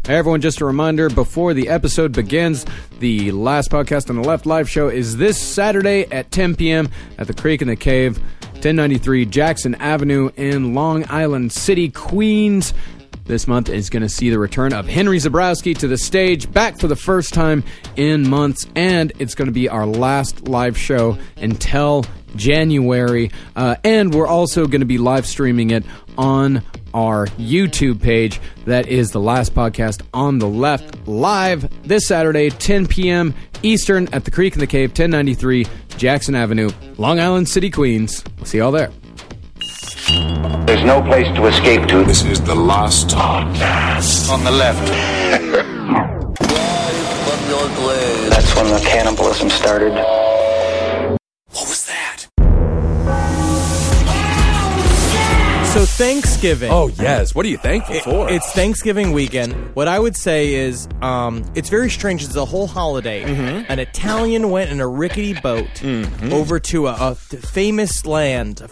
Hey everyone, just a reminder before the episode begins, the last podcast on the Left live show is this Saturday at 10 p.m. at the Creek in the Cave, 1093 Jackson Avenue in Long Island City, Queens. This month is going to see the return of Henry Zebrowski to the stage, back for the first time in months, and it's going to be our last live show until January. And we're also going to be live streaming it on our YouTube page. That is the last podcast on the Left live this Saturday, 10 p.m. Eastern at the Creek in the Cave, 1093 Jackson Avenue, Long Island City, Queens. We'll see y'all there. There's no place to escape to. This is the last podcast On the Left. That's when the cannibalism started. What was that? So Thanksgiving. Oh, yes. What are you thankful for? It's Thanksgiving weekend. What I would say is it's very strange. It's a whole holiday. Mm-hmm. An Italian went in a rickety boat over to a famous land,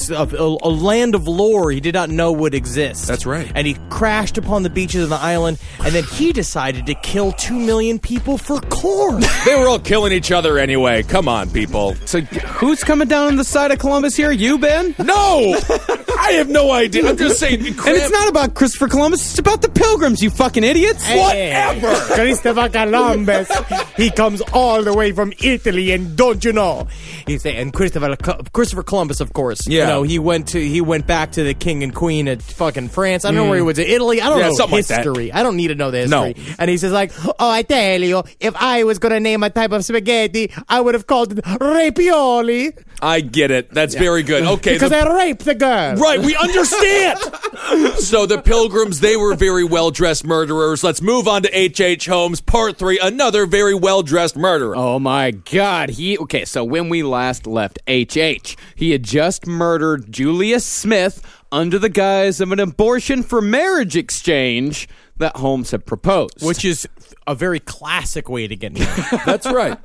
a land of lore he did not know would exist. That's right. And he crashed upon the beaches of the island, and then he decided to kill 2 million people for corn. They were all killing each other anyway. Come on, people. So who's coming down on the side of Columbus here? You, Ben? No! I have no idea. I'm just saying. And it's not about Christopher Columbus, it's about the Pilgrims, you fucking idiots. Whatever. Christopher Columbus. He comes all the way from Italy, and don't you know? And Christopher Columbus, of course. Yeah. You know, he went back to the king and queen at fucking France. I don't know where he went to Italy. I don't know something history. like that. I don't need to know the history. No. And he says like, oh, I tell you, if I was gonna name a type of spaghetti, I would have called it rapioli. I get it. That's very good. Okay. Because I raped the girl. Right, we understand. So the Pilgrims, they were very well-dressed murderers. Let's move on to H.H. Holmes, Part 3, another very well-dressed murderer. Oh my God. Okay, so when we last left H.H., he had just murdered Julia Smith under the guise of an abortion for marriage exchange that Holmes had proposed. Which is a very classic way to get married. That's right.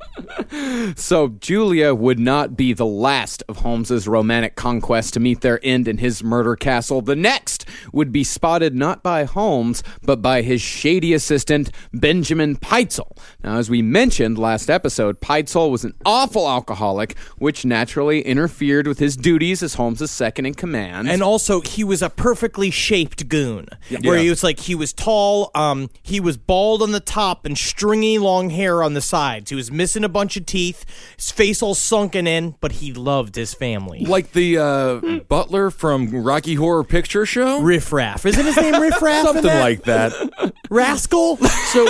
So Julia would not be the last of Holmes's romantic conquests to meet their end in his murder castle. The next would be spotted not by Holmes, but by his shady assistant, Benjamin Pitezel. Now, as we mentioned last episode, Pitezel was an awful alcoholic, which naturally interfered with his duties as Holmes's second in command. And also, he was a perfectly shaped goon, where he was tall, he was bald on the top and stringy long hair on the sides. He was missing a bunch of teeth, his face all sunken in, but he loved his family. Like the butler from Rocky Horror Picture Show? Riff Raff. Isn't his name Riff Raff? Something like that. Rascal? So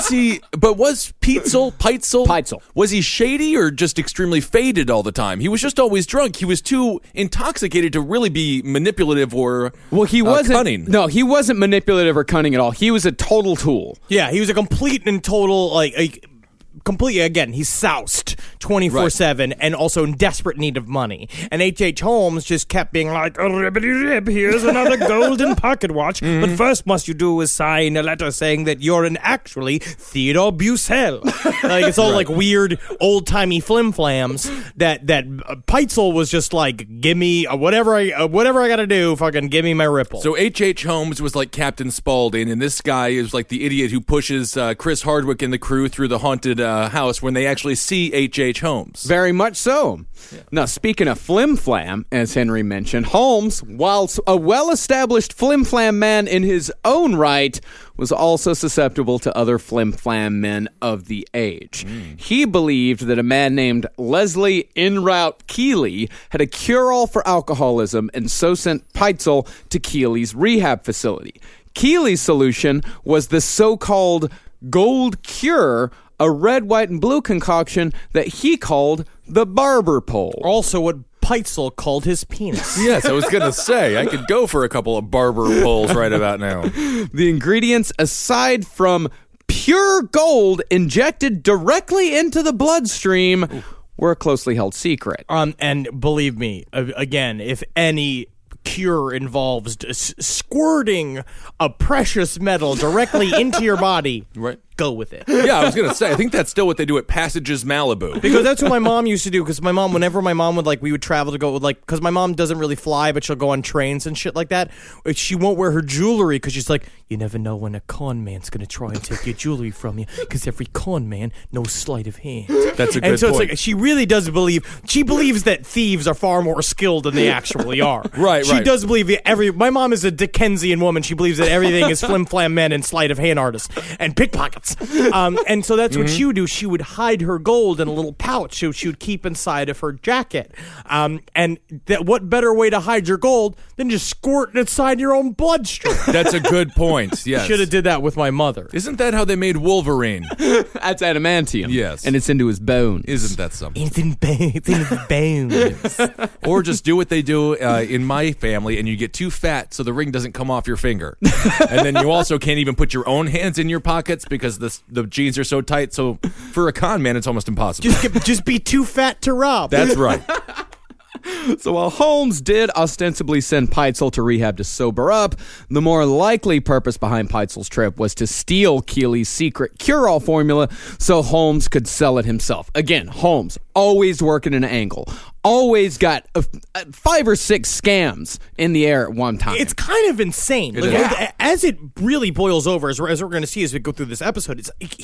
was Pitezel, was he shady or just extremely faded all the time? He was just always drunk. He was too intoxicated to really be manipulative or he wasn't cunning. No, he wasn't manipulative or cunning at all. He was a total tool. Yeah, he was a complete and total, completely, again, he's soused 24/7 and also in desperate need of money. And H.H. Holmes just kept being like, oh, ribbity-rib, here's another golden pocket watch. But first must you do is sign a letter saying that you're actually Theodore Bussell. It's all like weird old-timey flim-flams that Pitezel was just like, give me whatever I gotta do, fucking give me my ripple. So H.H. Holmes was like Captain Spaulding, and this guy is like the idiot who pushes Chris Hardwick and the crew through the haunted house when they actually see H.H. Holmes. Very much so. Yeah. Now, speaking of flim-flam, as Henry mentioned, Holmes, whilst a well-established flim-flam man in his own right, was also susceptible to other flim-flam men of the age. He believed that a man named Leslie Enroute Keeley had a cure-all for alcoholism and so sent Pitezel to Keeley's rehab facility. Keeley's solution was the so-called Gold Cure, a red, white, and blue concoction that he called the barber pole. Also what Pitezel called his penis. Yes, I was going to say, I could go for a couple of barber poles right about now. The ingredients, aside from pure gold injected directly into the bloodstream, were a closely held secret. And believe me, again, if any cure involves squirting a precious metal directly into your body, Right. go with it. Yeah, I was gonna say. I think that's still what they do at Passages Malibu. Because that's what my mom used to do. Because my mom, whenever my mom would we would travel to go because my mom doesn't really fly, but she'll go on trains and shit like that. She won't wear her jewelry because she's like, you never know when a con man's gonna try and take your jewelry from you. Because every con man knows sleight of hand. That's a good and so point. It's like she really does believe. She believes that thieves are far more skilled than they actually are. Right. She does believe my mom is a Dickensian woman. She believes that everything is flim flam men and sleight of hand artists and pickpockets. And so that's what she would do. She would hide her gold in a little pouch she would keep inside of her jacket. And what better way to hide your gold than just squirt it inside your own bloodstream? That's a good point. Yes. Should have did that with my mother. Isn't that how they made Wolverine? That's adamantium. Yes. And it's into his bone. Isn't that something? It's in his bones. Or just do what they do in my family, and you get too fat so the ring doesn't come off your finger. And then you also can't even put your own hands in your pockets because the jeans are so tight. So for a con man, it's almost impossible. Just be too fat to rob. That's right. So while Holmes did ostensibly send Peitzel to rehab to sober up, the more likely purpose behind Peitzel's trip was to steal Keeley's secret cure-all formula so Holmes could sell it himself. Again, Holmes, always working an angle. Always got 5 or 6 scams in the air at one time. It's kind of insane. It is. As it really boils over, as we're going to see as we go through this episode,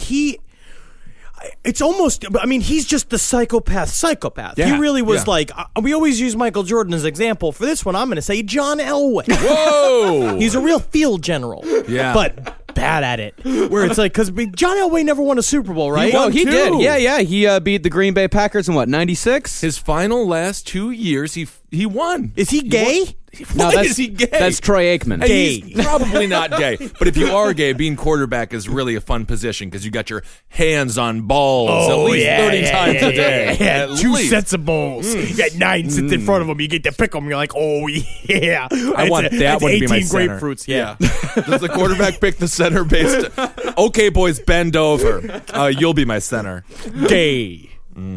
it's almost, I mean, he's just the psychopath. Yeah, He really was yeah. we always use Michael Jordan as an example. For this one, I'm going to say John Elway. Whoa! He's a real field general. Yeah. But bad at it. Where it's like, because John Elway never won a Super Bowl, right? Oh, he too. did. Yeah. He beat the Green Bay Packers in, 96? His final last 2 years, he won. Is he gay? No, Why that's, is he gay? That's Troy Aikman. And Gay. he's probably not gay. But if you are gay, being quarterback is really a fun position because you got your hands on balls at least 30 times a day. Yeah, At 2 least. sets of balls. You got 9 sits in front of them. You get to pick them. You're like, oh, yeah. I want that one to be my center. grapefruits. Yeah. Does the quarterback pick the center based? Okay, boys, bend over. You'll be my center. Gay.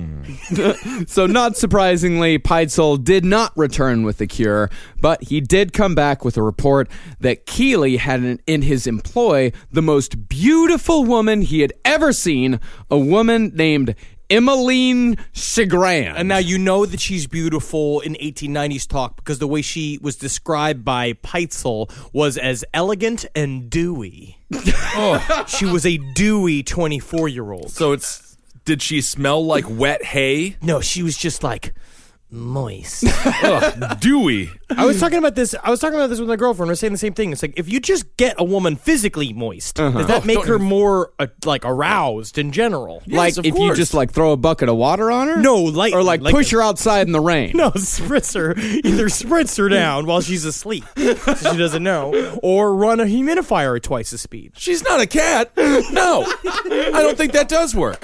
So not surprisingly, Peitzel did not return with the cure, but he did come back with a report that Keeley had in his employ the most beautiful woman he had ever seen, a woman named Emmeline Cigrand. And now you know that she's beautiful in 1890s talk because the way she was described by Peitzel was as elegant and dewy. She was a dewy 24-year-old. So did she smell like wet hay? No, she was just like moist. Ugh, dewy. I was talking about this with my girlfriend. We're saying the same thing. It's like, if you just get a woman physically moist, does that make her more aroused in general? Like of if you course. just throw a bucket of water on her? No, like Or push her outside in the rain? No, spritz her down while she's asleep, so she doesn't know, or run a humidifier at twice the speed. She's not a cat. No. I don't think that does work.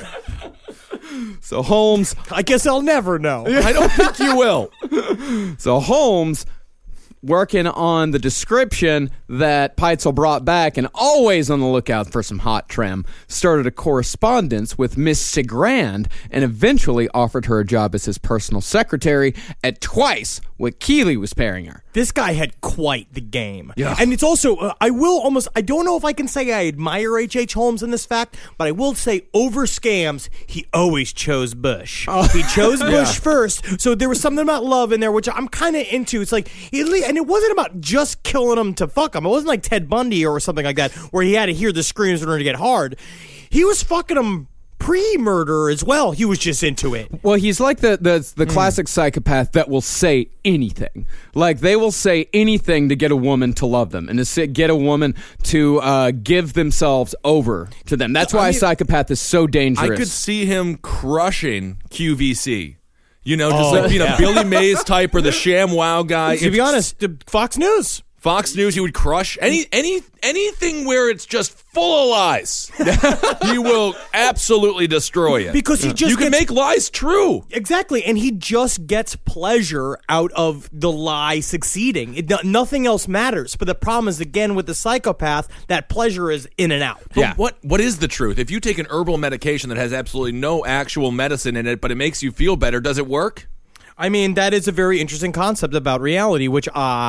So Holmes... I guess I'll never know. I don't think you will. So Holmes, working on the description that Peitzel brought back and always on the lookout for some hot trim, started a correspondence with Miss Cigrand and eventually offered her a job as his personal secretary at twice what Keeley was paying her. This guy had quite the game. Yeah. And it's also, I don't know if I can say I admire H.H. Holmes in this fact, but I will say over scams, he always chose Bush. He chose Bush first, so there was something about love in there, which I'm kind of into. It's like, and it wasn't about just killing him to fuck him. It wasn't like Ted Bundy or something like that, where he had to hear the screams in order to get hard. He was fucking him pre-murder as well. He was just into it. Well, he's like the classic psychopath that will say anything. Like, they will say anything to get a woman to love them and to get a woman to give themselves over to them. That's why a psychopath is so dangerous. I could see him crushing QVC. You know, just like being a Billy Mays type or the ShamWow guy. To be honest, Fox News. Fox News, he would crush anything where it's just full of lies. He will absolutely destroy it. Because he just you can make lies true. Exactly, and he just gets pleasure out of the lie succeeding. Nothing else matters. But the problem is, again, with the psychopath, that pleasure is in and out. But what is the truth? If you take an herbal medication that has absolutely no actual medicine in it, but it makes you feel better, does it work? I mean, that is a very interesting concept about reality, which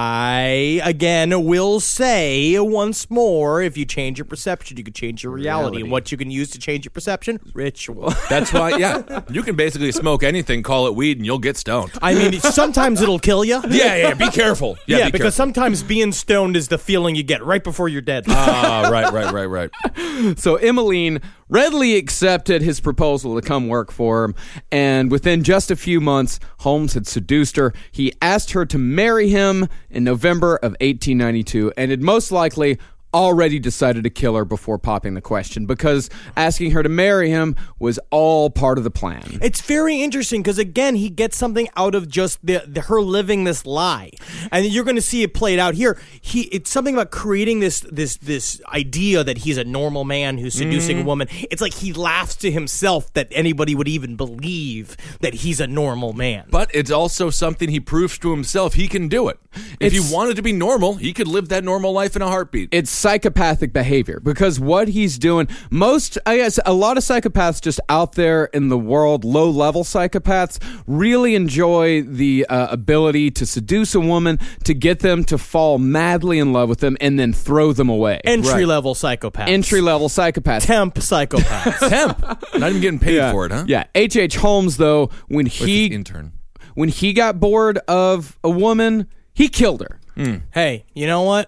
I, again, will say once more, if you change your perception, you can change your reality. And what you can use to change your perception? Ritual. That's why, you can basically smoke anything, call it weed, and you'll get stoned. I mean, sometimes it'll kill you. Yeah, be careful. Yeah, be because careful. sometimes being stoned is the feeling you get right before you're dead. Right. So Emmeline readily accepted his proposal to come work for him, and within just a few months, Holmes had seduced her. He asked her to marry him in November of 1892, and had most likely already decided to kill her before popping the question, because asking her to marry him was all part of the plan. It's very interesting because, again, he gets something out of just her living this lie, and you're going to see it played out here. It's something about creating this idea that he's a normal man who's seducing a woman. It's like he laughs to himself that anybody would even believe that he's a normal man. But it's also something he proves to himself he can do it. If he wanted to be normal, he could live that normal life in a heartbeat. It's psychopathic behavior, because what he's doing, a lot of psychopaths just out there in the world, low-level psychopaths, really enjoy the ability to seduce a woman, to get them to fall madly in love with them, and then throw them away. Entry-level psychopaths. Entry-level psychopaths. Temp psychopaths. Temp. Not even getting paid for it, huh? Yeah. H.H. Holmes, though, when With his intern. when he got bored of a woman, he killed her. Hey, you know what?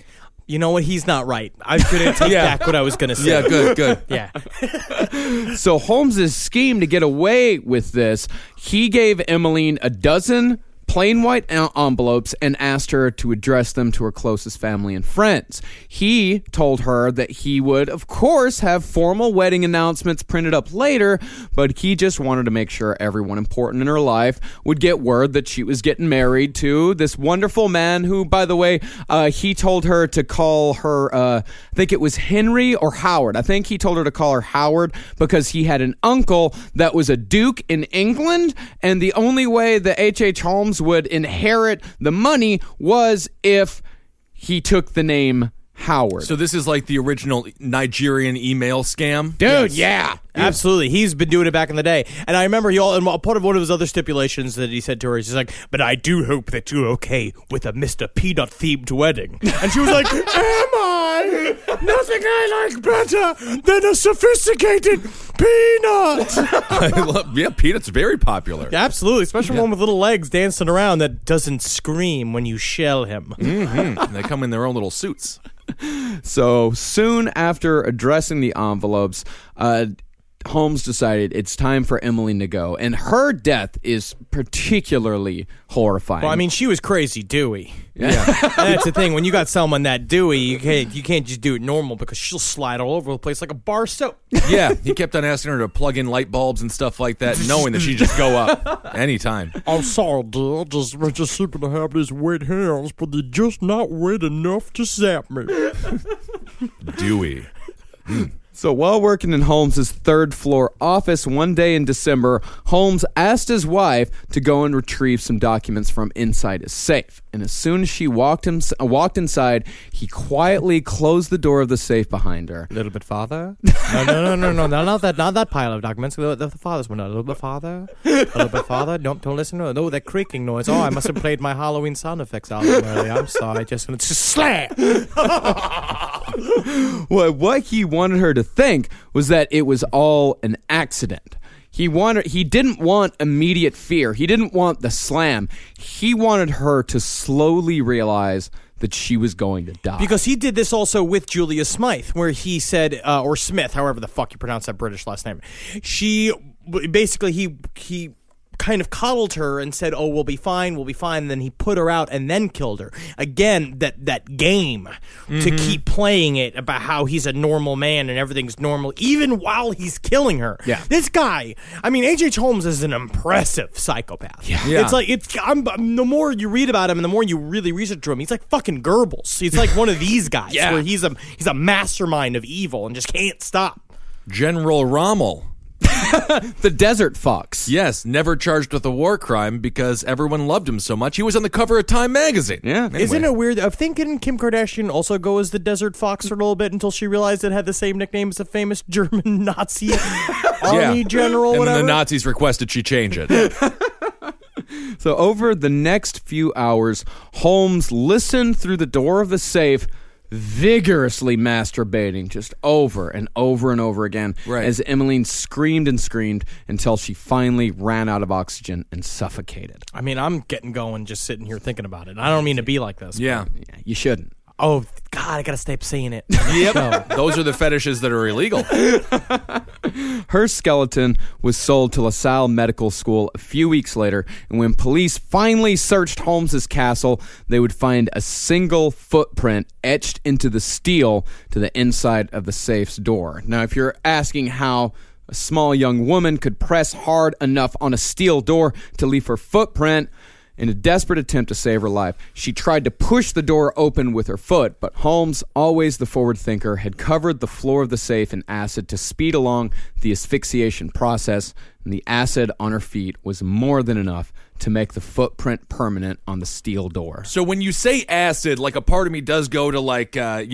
He's not right. I couldn't take back what I was going to say. Yeah, good. Yeah. So Holmes's scheme to get away with this, he gave Emmeline a dozen plain white envelopes and asked her to address them to her closest family and friends. He told her that he would, of course, have formal wedding announcements printed up later, but he just wanted to make sure everyone important in her life would get word that she was getting married to this wonderful man who, by the way, he told her to call her, I think it was Henry or Howard. I think he told her to call her Howard because he had an uncle that was a duke in England, and the only way that H.H. Holmes would inherit the money was if he took the name Howard. So this is like the original Nigerian email scam? Dude, yeah. Absolutely. He's been doing it back in the day. And I remember and part of one of his other stipulations that he said to her, he's like, but I do hope that you're okay with a Mr. Peanut-themed wedding. And she was like, am I? Nothing I like better than a sophisticated peanut. Peanut's very popular. Absolutely, especially one with little legs dancing around that doesn't scream when you shell him. Mm-hmm. They come in their own little suits. So soon after addressing the envelopes, Holmes decided it's time for Emmeline to go, and her death is particularly horrifying. Well, I mean, she was crazy dewy. Yeah. That's the thing. When you got someone that dewy, you can't just do it normal because she'll slide all over the place like a bar of soap. Yeah, he kept on asking her to plug in light bulbs and stuff like that, knowing that she'd just go up anytime. I'm sorry, dear. I just happen to have these wet hands, but they're just not wet enough to zap me. Dewy. So while working in Holmes's third-floor office one day in December, Holmes asked his wife to go and retrieve some documents from inside his safe. And as soon as she walked inside, he quietly closed the door of the safe behind her. A little bit farther? No, not that pile of documents. The farthest one. A little bit farther. A little bit farther. Don't listen to it. No, that creaking noise. Oh, I must have played my Halloween sound effects album earlier. I'm sorry. Just slam. Well, what he wanted her to think was that it was all an accident. He didn't want immediate fear. He didn't want the slam. He wanted her to slowly realize that she was going to die. Because he did this also with Julia Smythe, where he said, or Smith, however the fuck you pronounce that British last name. He kind of coddled her and said, oh, we'll be fine. And then he put her out and then killed her. Again, that game to keep playing it about how he's a normal man and everything's normal, even while he's killing her. Yeah. This guy, I mean, H.H. Holmes is an impressive psychopath. Yeah. It's like, the more you read about him and the more you really research him, he's like fucking Goebbels. He's like one of these guys where he's a mastermind of evil and just can't stop. General Rommel. The Desert Fox. Yes, never charged with a war crime because everyone loved him so much. He was on the cover of Time magazine. Yeah. Anyway. Isn't it weird? I'm thinking Kim Kardashian also go as the Desert Fox for a little bit until she realized it had the same nickname as a famous German Nazi army general, and whatever. then the Nazis requested she change it. So over the next few hours, Holmes listened through the door of the safe, vigorously masturbating just over and over and over again as Emmeline screamed and screamed until she finally ran out of oxygen and suffocated. I mean, I'm getting going just sitting here thinking about it. I don't mean to be like this. Yeah. You shouldn't. Oh, God, I got to stop saying it. Yep. Those are the fetishes that are illegal. Her skeleton was sold to LaSalle Medical School a few weeks later, and when police finally searched Holmes's castle, they would find a single footprint etched into the steel to the inside of the safe's door. Now, if you're asking how a small young woman could press hard enough on a steel door to leave her footprint, in a desperate attempt to save her life, she tried to push the door open with her foot, but Holmes, always the forward thinker, had covered the floor of the safe in acid to speed along the asphyxiation process, and the acid on her feet was more than enough to make the footprint permanent on the steel door. So when you say acid, like a part of me does go to like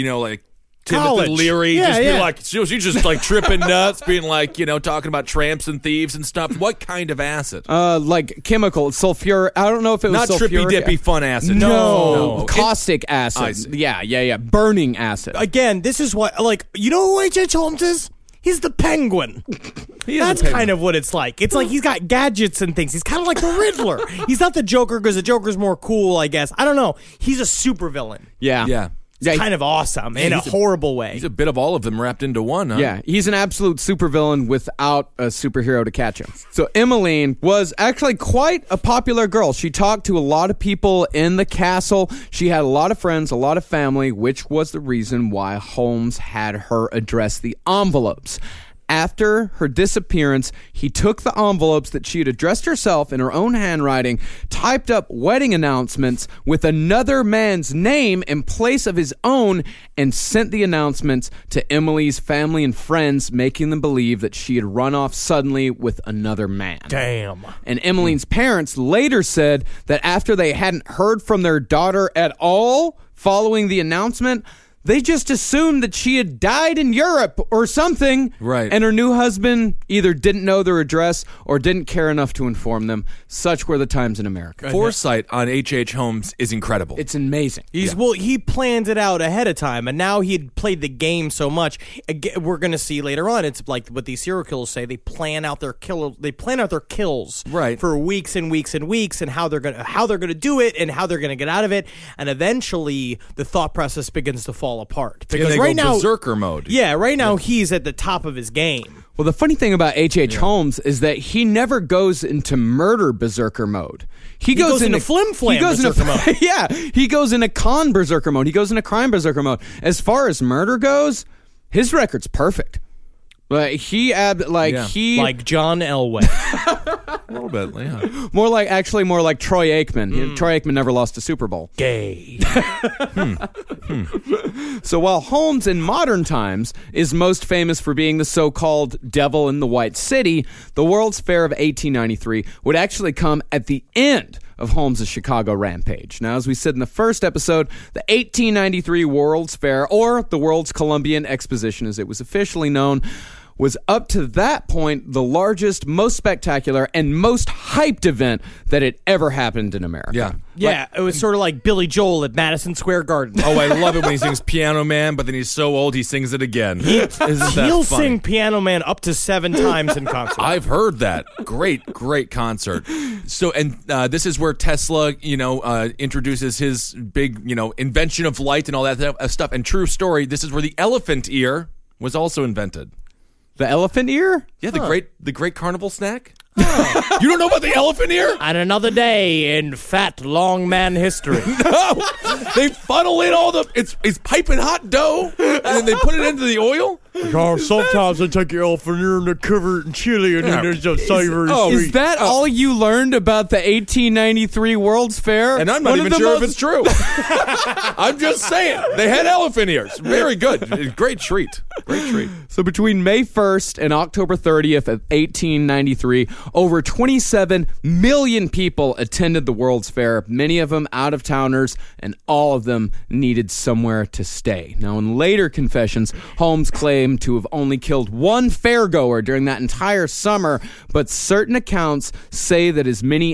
Timothy Leary, be like, she's just like tripping nuts, being like, talking about tramps and thieves and stuff. What kind of acid? Like chemical, sulfur. I don't know if it was not trippy dippy fun acid. No. Caustic acid. Yeah. Burning acid. Again, this is what, you know who H.H. Holmes is? He's the Penguin. That's kind of what it's like. It's like he's got gadgets and things. He's kind of like the Riddler. He's not the Joker because the Joker's more cool, I guess. I don't know. He's a supervillain. Yeah. It's kind of awesome in a horrible way. He's a bit of all of them wrapped into one, huh? Yeah, he's an absolute supervillain without a superhero to catch him. So Emmeline was actually quite a popular girl. She talked to a lot of people in the castle. She had a lot of friends, a lot of family, which was the reason why Holmes had her address the envelopes. After her disappearance, he took the envelopes that she had addressed herself in her own handwriting, typed up wedding announcements with another man's name in place of his own, and sent the announcements to Emily's family and friends, making them believe that she had run off suddenly with another man. Damn. And Emmeline's parents later said that after they hadn't heard from their daughter at all following the announcement, they just assumed that she had died in Europe or something. Right. And her new husband either didn't know their address or didn't care enough to inform them. Such were the times in America. Foresight on H.H. Holmes is incredible. It's amazing. Well, he planned it out ahead of time, and now he'd played the game so much. Again, we're going to see later on. It's like what these serial killers say. They plan out their kills for weeks and weeks and weeks, and how they're going to do it and how they're going to get out of it. And eventually, the thought process begins to fall apart because they go berserker mode. Yeah, right now he's at the top of his game. Well, the funny thing about H.H. Holmes is that he never goes into murder berserker mode. He goes into flim-flam berserker mode. Yeah, he goes into con berserker mode. He goes into crime berserker mode. As far as murder goes, his record's perfect. Like like John Elway. A little bit, yeah. More like Troy Aikman. Troy Aikman never lost a Super Bowl. Gay. So while Holmes in modern times is most famous for being the so-called Devil in the White City, the World's Fair of 1893 would actually come at the end of Holmes' Chicago rampage. Now, as we said in the first episode, the 1893 World's Fair, or the World's Columbian Exposition as it was officially known, was up to that point the largest, most spectacular, and most hyped event that had ever happened in America. Yeah, it was sort of like Billy Joel at Madison Square Garden. Oh, I love it when he sings Piano Man, but then he's so old he sings it again. He'll sing Piano Man up to 7 times in concert. I've heard that. Great concert. So, and this is where Tesla, introduces his big, invention of light and all that stuff. And true story, this is where the elephant ear was also invented. The elephant ear? Yeah, the great carnival snack. You don't know about the elephant ear? And another day in fat long man history. No, they funnel in all the it's piping hot dough, and then they put it into the oil. Sometimes they take your elephant ear and they cover it in chili, and then there's a savory. Is that all you learned about the 1893 World's Fair? And I'm not even sure if it's true. I'm just saying they had elephant ears. Very good, great treat. So between May 1st and October 30th of 1893, over 27 million people attended the World's Fair, many of them out-of-towners, and all of them needed somewhere to stay. Now, in later confessions, Holmes claimed to have only killed one fairgoer during that entire summer, but certain accounts say that as many as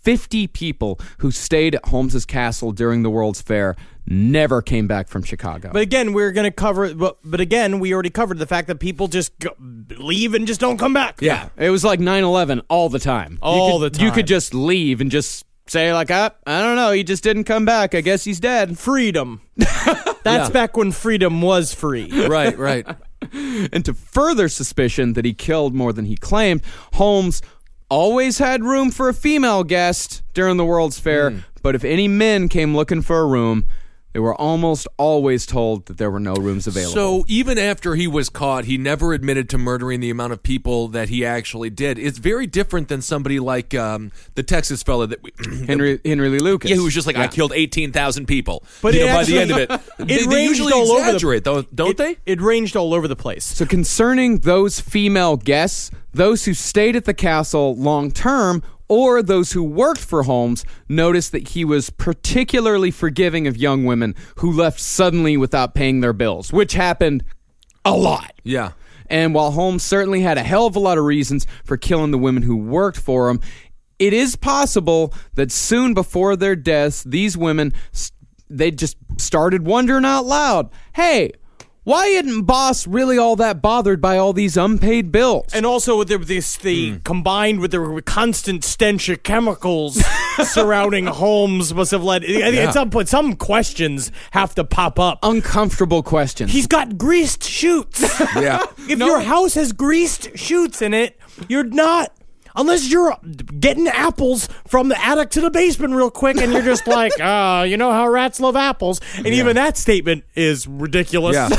50 people who stayed at Holmes's castle during the World's Fair never came back from Chicago. But again, we're going to cover. But again, we already covered the fact that people just leave and just don't come back. Yeah, it was like 9/11 all the time. The time. You could just leave and just say like, I don't know, he just didn't come back. I guess he's dead. Freedom. That's back when freedom was free. Right. And to further suspicion that he killed more than he claimed, Holmes always had room for a female guest during the World's Fair, but if any men came looking for a room, they were almost always told that there were no rooms available. So even after he was caught, he never admitted to murdering the amount of people that he actually did. It's very different than somebody like the Texas fella that Henry Lee Lucas. Yeah, who was just like, I killed 18,000 people. But by the end of it, they usually exaggerate, don't they? It ranged all over the place. So concerning those female guests, those who stayed at the castle long term or those who worked for Holmes noticed that he was particularly forgiving of young women who left suddenly without paying their bills, which happened a lot. Yeah. And while Holmes certainly had a hell of a lot of reasons for killing the women who worked for him, it is possible that soon before their deaths, these women, they just started wondering out loud, hey, why isn't Boss really all that bothered by all these unpaid bills? And also, combined with the constant stench of chemicals surrounding Holmes must have led. At some point, some questions have to pop up. Uncomfortable questions. He's got greased chutes. Yeah. If your house has greased chutes in it, you're not. Unless you're getting apples from the attic to the basement real quick and you're just like, you know how rats love apples. And even that statement is ridiculous. Yeah.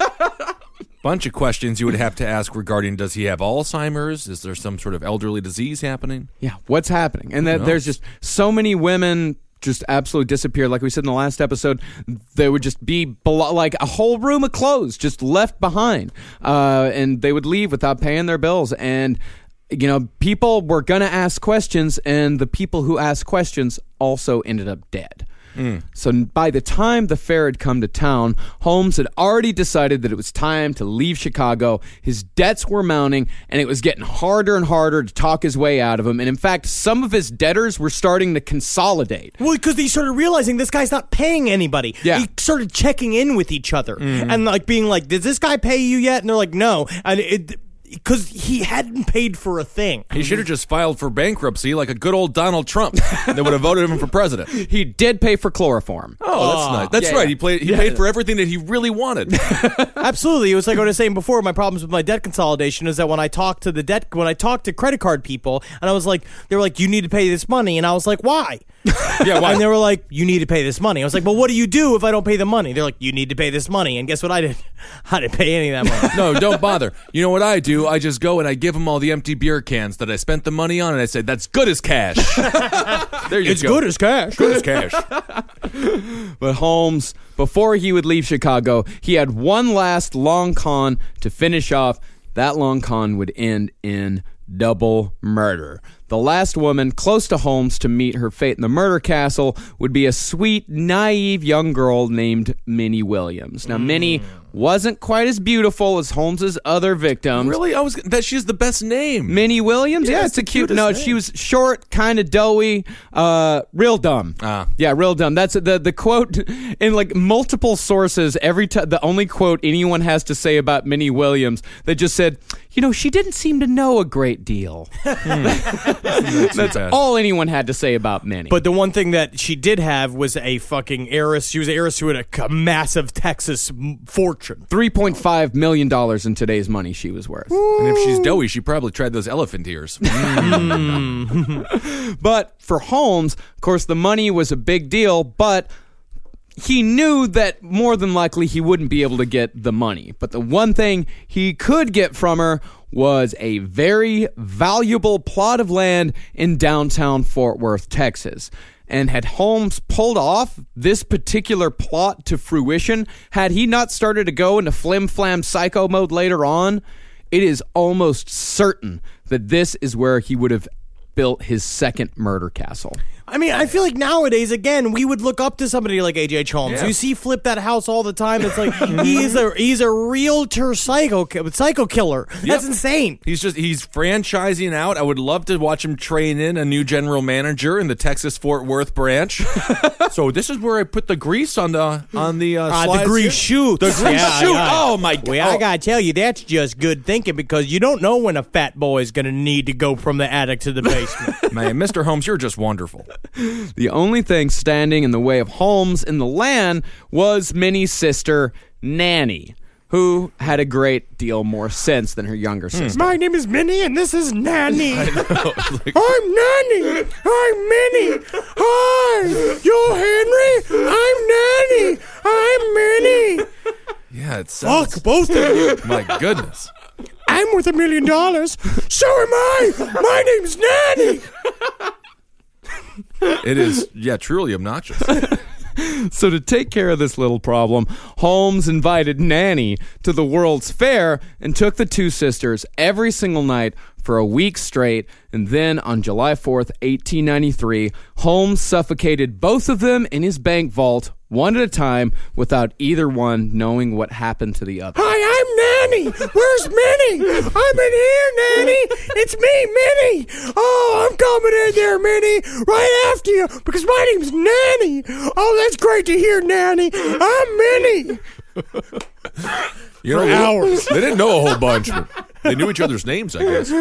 Bunch of questions you would have to ask regarding, does he have Alzheimer's? Is there some sort of elderly disease happening? Yeah, what's happening? And that there's just so many women just absolutely disappeared. Like we said in the last episode, they would just be like a whole room of clothes just left behind. And they would leave without paying their bills. And you know, people were going to ask questions, and the people who asked questions also ended up dead. So by the time the fair had come to town, Holmes had already decided that it was time to leave Chicago. His debts were mounting, and it was getting harder and harder to talk his way out of them. And in fact, some of his debtors were starting to consolidate. Well, because he started realizing this guy's not paying anybody. Yeah. He started checking in with each other and like being like, did this guy pay you yet? And they're like, no. And because he hadn't paid for a thing. He should have just filed for bankruptcy like a good old Donald Trump. They would have voted him for president. He did pay for chloroform. Oh, that's nice. That's right. He paid for everything that he really wanted. Absolutely. It was like I was saying before, my problems with my debt consolidation is that when I talked to credit card people, and I was like, they were like, you need to pay this money. And I was like, why? Yeah, why? And they were like, you need to pay this money. I was like, well, what do you do if I don't pay the money? They're like, you need to pay this money. And guess what I did? I didn't pay any of that money. No, don't bother. You know what I do? I just go and I give them all the empty beer cans that I spent the money on, and I say, that's good as cash. There you It's go. good as cash. Good as cash. But Holmes, before he would leave Chicago, he had one last long con to finish off. That long con would end in double murder. The last woman close to Holmes to meet her fate in the murder castle would be a sweet, naive young girl named Minnie Williams. Now, Minnie wasn't quite as beautiful as Holmes's other victims. Really? She's the best name. Minnie Williams? Yeah, it's a cute. No, she was short, kind of doughy, real dumb. Yeah, real dumb. That's the quote in like multiple sources. Every time, the only quote anyone has to say about Minnie Williams, they just said, you know, she didn't seem to know a great deal. That's all anyone had to say about Minnie. But the one thing that she did have was a fucking heiress. She was an heiress who had a massive Texas fortune. $3.5 million in today's money she was worth. And if she's doughy, she probably tried those elephant ears. But for Holmes, of course, the money was a big deal, but he knew that more than likely he wouldn't be able to get the money. But the one thing he could get from her was a very valuable plot of land in downtown Fort Worth, Texas. And had Holmes pulled off this particular plot to fruition, had he not started to go into flim-flam psycho mode later on, it is almost certain that this is where he would have built his second murder castle. I mean, I feel like nowadays, again, we would look up to somebody like H.H. Holmes. Yeah. You see flip that house all the time. It's like he's a realtor psycho killer. That's insane. He's franchising out. I would love to watch him train in a new general manager in the Texas Fort Worth branch. So this is where I put the grease on the slides The grease here. shoot. The grease shoot. Oh my god. Well, I gotta tell you, that's just good thinking because you don't know when a fat boy is gonna need to go from the attic to the basement. Man, Mr. Holmes, you're just wonderful. The only thing standing in the way of Holmes in the land was Minnie's sister, Nanny, who had a great deal more sense than her younger sister. My name is Minnie, and this is Nanny. Like, I'm Nanny. I'm Minnie. Hi, you're Henry. I'm Nanny. I'm Minnie. yeah, it sounds. Fuck both of you. My goodness. I'm worth $1 million. So am I. My name's Nanny. It is, truly obnoxious. So to take care of this little problem, Holmes invited Nanny to the World's Fair and took the two sisters every single night for a week straight, and then on July 4th, 1893, Holmes suffocated both of them in his bank vault, one at a time, without either one knowing what happened to the other. Hi, I'm Nanny. Where's Minnie? I'm in here, Nanny. It's me, Minnie. Oh, I'm coming in there, Minnie, right after you, because my name's Nanny. Oh, that's great to hear, Nanny. I'm Minnie. You know, hours. They didn't know a whole bunch, but they knew each other's names, I guess.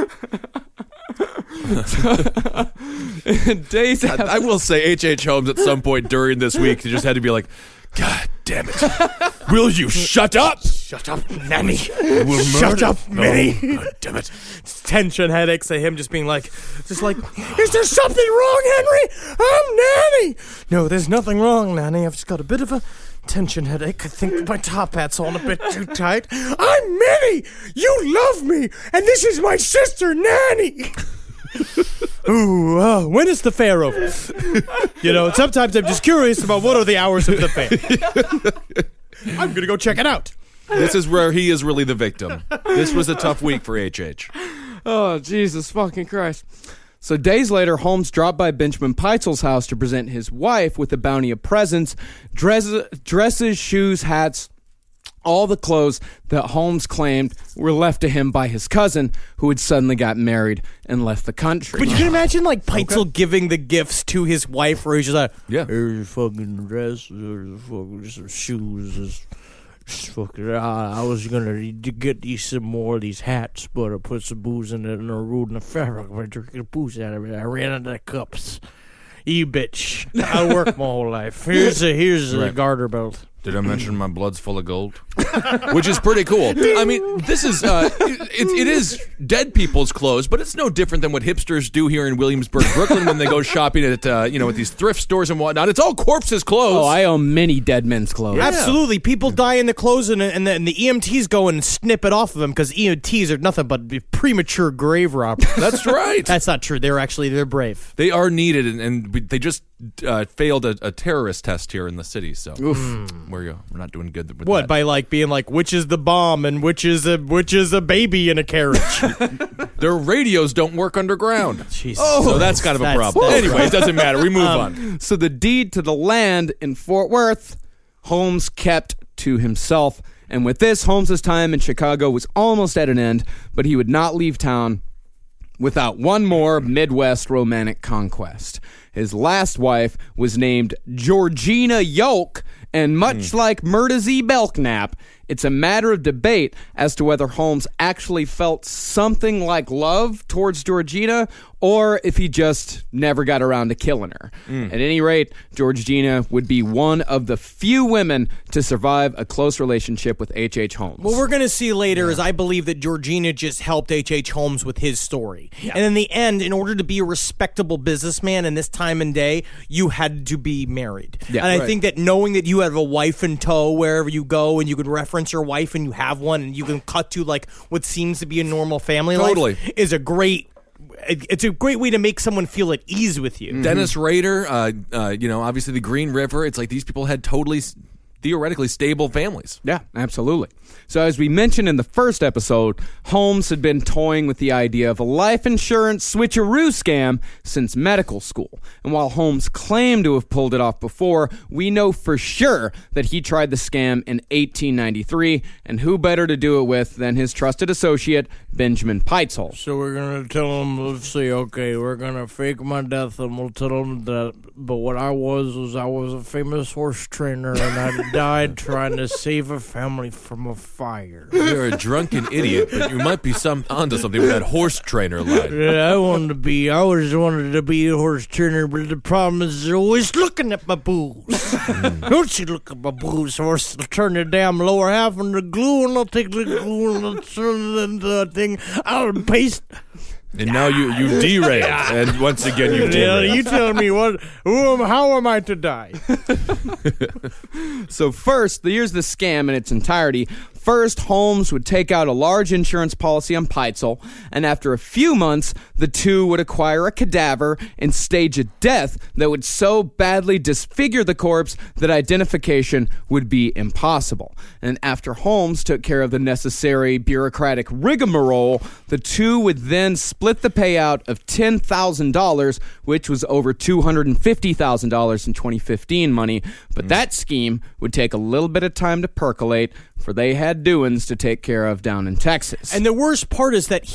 Days after, I will say H.H. Holmes at some point during this week, he just had to be like, God damn it. Will you shut up? Shut up, Nanny. Shut up, Minnie. Oh, God damn it. Tension headaches of him just being like, is there something wrong, Henry? I'm Nanny. No, there's nothing wrong, Nanny. I've just got a bit of a tension headache. I think my top hat's on a bit too tight. I'm Minnie. You love me. And this is my sister, Nanny. Ooh, when is the fair over? You know, sometimes I'm just curious about what are the hours of the fair. I'm going to go check it out. This is where he is really the victim. This was a tough week for H.H. oh, Jesus fucking Christ. So days later, Holmes dropped by Benjamin Peitzel's house to present his wife with a bounty of presents, dresses, shoes, hats, all the clothes that Holmes claimed were left to him by his cousin, who had suddenly got married and left the country. But you can imagine, like, Peitzel giving the gifts to his wife, where he's just like, Yeah. here's your fucking dress, here's your fucking some shoes, just fucking, I was gonna get these some more of these hats, but I put some booze in it and I ruined the fabric. I drank the booze out of it. I ran out of the cups. You bitch. I worked my whole life. Here's a Right. garter belt. Did I mention my blood's full of gold? Which is pretty cool. I mean, this is, it is dead people's clothes, but it's no different than what hipsters do here in Williamsburg, Brooklyn, when they go shopping at, at these thrift stores and whatnot. It's all corpses' clothes. Oh, I own many dead men's clothes. Absolutely. People die in the clothes, and the EMTs go and snip it off of them because EMTs are nothing but premature grave robbers. That's right. That's not true. They're brave. They are needed, and they just failed a terrorist test here in the city, so we're not doing good with What, that. by like being like, which is the bomb and which is a baby in a carriage? Their radios don't work underground. Jesus. So that's kind of a problem. Anyway, it doesn't matter. We move on. So the deed to the land in Fort Worth, Holmes kept to himself. And with this, Holmes's time in Chicago was almost at an end, but he would not leave town without one more Midwest romantic conquest. His last wife was named Georgina Yoke, and much like Murda Z. Belknap, it's a matter of debate as to whether Holmes actually felt something like love towards Georgina or if he just never got around to killing her. At any rate, Georgina would be one of the few women to survive a close relationship with H.H. Holmes. What we're going to see later is I believe that Georgina just helped H.H. Holmes with his story. And in the end, in order to be a respectable businessman in this time and day, you had to be married. Yeah, and I right. think that knowing that you have a wife in tow wherever you go and you can reference your wife and you have one and you can cut to like what seems to be a normal family Totally. life is a great... It's a great way to make someone feel at ease with you. Dennis Rader, obviously the Green River. It's like these people had totally theoretically stable families. Yeah, absolutely. So as we mentioned in the first episode, Holmes had been toying with the idea of a life insurance switcheroo scam since medical school. And while Holmes claimed to have pulled it off before, we know for sure that he tried the scam in 1893, and who better to do it with than his trusted associate, Benjamin Pitezel. So we're going to tell them, let's see, okay, we're going to fake my death and we'll tell them that, but what I was a famous horse trainer and I died trying to save a family from a fire. You're a drunken idiot, but you might be onto something with that horse trainer line. Yeah, I always wanted to be a horse trainer, but the problem is they're always looking at my boobs. Don't you look at my boobs, horse. I'll turn the damn lower half into glue, and I'll take the glue and I'll turn it into a thing. I'll paste. And now you derailed, and once again you derailed. Yeah, you tell me how am I to die? So first, here's the scam in its entirety. First, Holmes would take out a large insurance policy on Pitezel, and after a few months, the two would acquire a cadaver and stage a death that would so badly disfigure the corpse that identification would be impossible. And after Holmes took care of the necessary bureaucratic rigmarole, the two would then split the payout of $10,000, which was over $250,000 in 2015 money. But that scheme would take a little bit of time to percolate, for they had doings to take care of down in Texas. And the worst part is that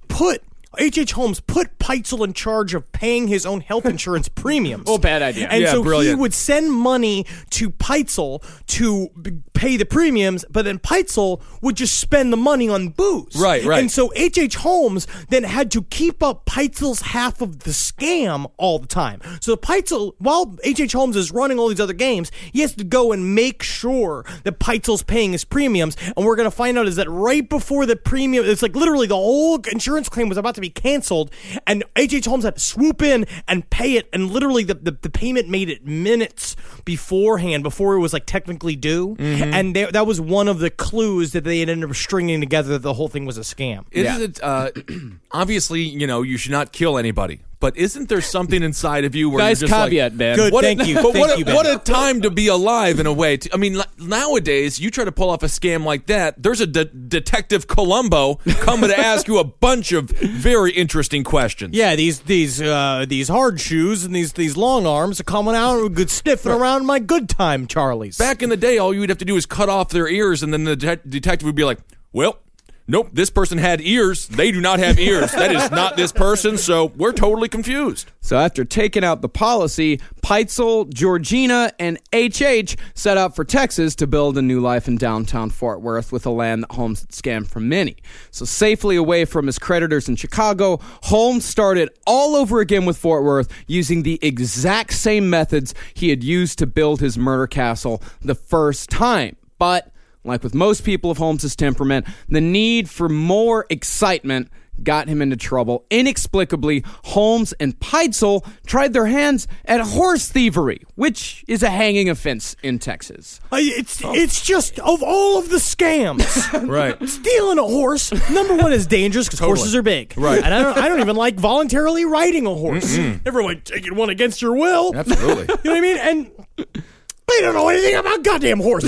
H.H. Holmes put Pitezel in charge of paying his own health insurance premiums. Oh, bad idea. And Yeah, so brilliant. he would send money to Pitezel to pay the premiums, but then Pitezel would just spend the money on booze. Right. And so H.H. Holmes then had to keep up Pitezel's half of the scam all the time. So Pitezel, while H.H. Holmes is running all these other games, he has to go and make sure that Pitezel's paying his premiums. And we're going to find out is that right before the premium, it's like literally the whole insurance claim was about to be canceled, and H.H. Holmes had to swoop in and pay it, and literally the payment made it minutes beforehand, before it was like technically due. And that was one of the clues that they had ended up stringing together that the whole thing was a scam. Isn't obviously, you should not kill anybody. But isn't there something inside of you where Nice you're just caveat, like, Ben. Good, What thank you. But Thank you, Ben. what a time to be alive in a way. I mean, nowadays, you try to pull off a scam like that, there's a Detective Columbo coming to ask you a bunch of very interesting questions. Yeah, these hard shoes and these long arms are coming out and good sniffing around my good time, Charlies. Back in the day, all you'd have to do is cut off their ears, and then the detective would be like, well, nope, this person had ears. They do not have ears. That is not this person, so we're totally confused. So after taking out the policy, Pitezel, Georgina, and H.H. set out for Texas to build a new life in downtown Fort Worth with a land that Holmes had scammed from many. So safely away from his creditors in Chicago, Holmes started all over again with Fort Worth, using the exact same methods he had used to build his murder castle the first time. But like with most people of Holmes's temperament, the need for more excitement got him into trouble. Inexplicably, Holmes and Pitezel tried their hands at horse thievery, which is a hanging offense in Texas. It's just, of all of the scams, Right. stealing a horse, number one, is dangerous because horses are big. Right. And I don't even like voluntarily riding a horse. Never like taking one against your will. Absolutely. You know what I mean? And they don't know anything about goddamn horses.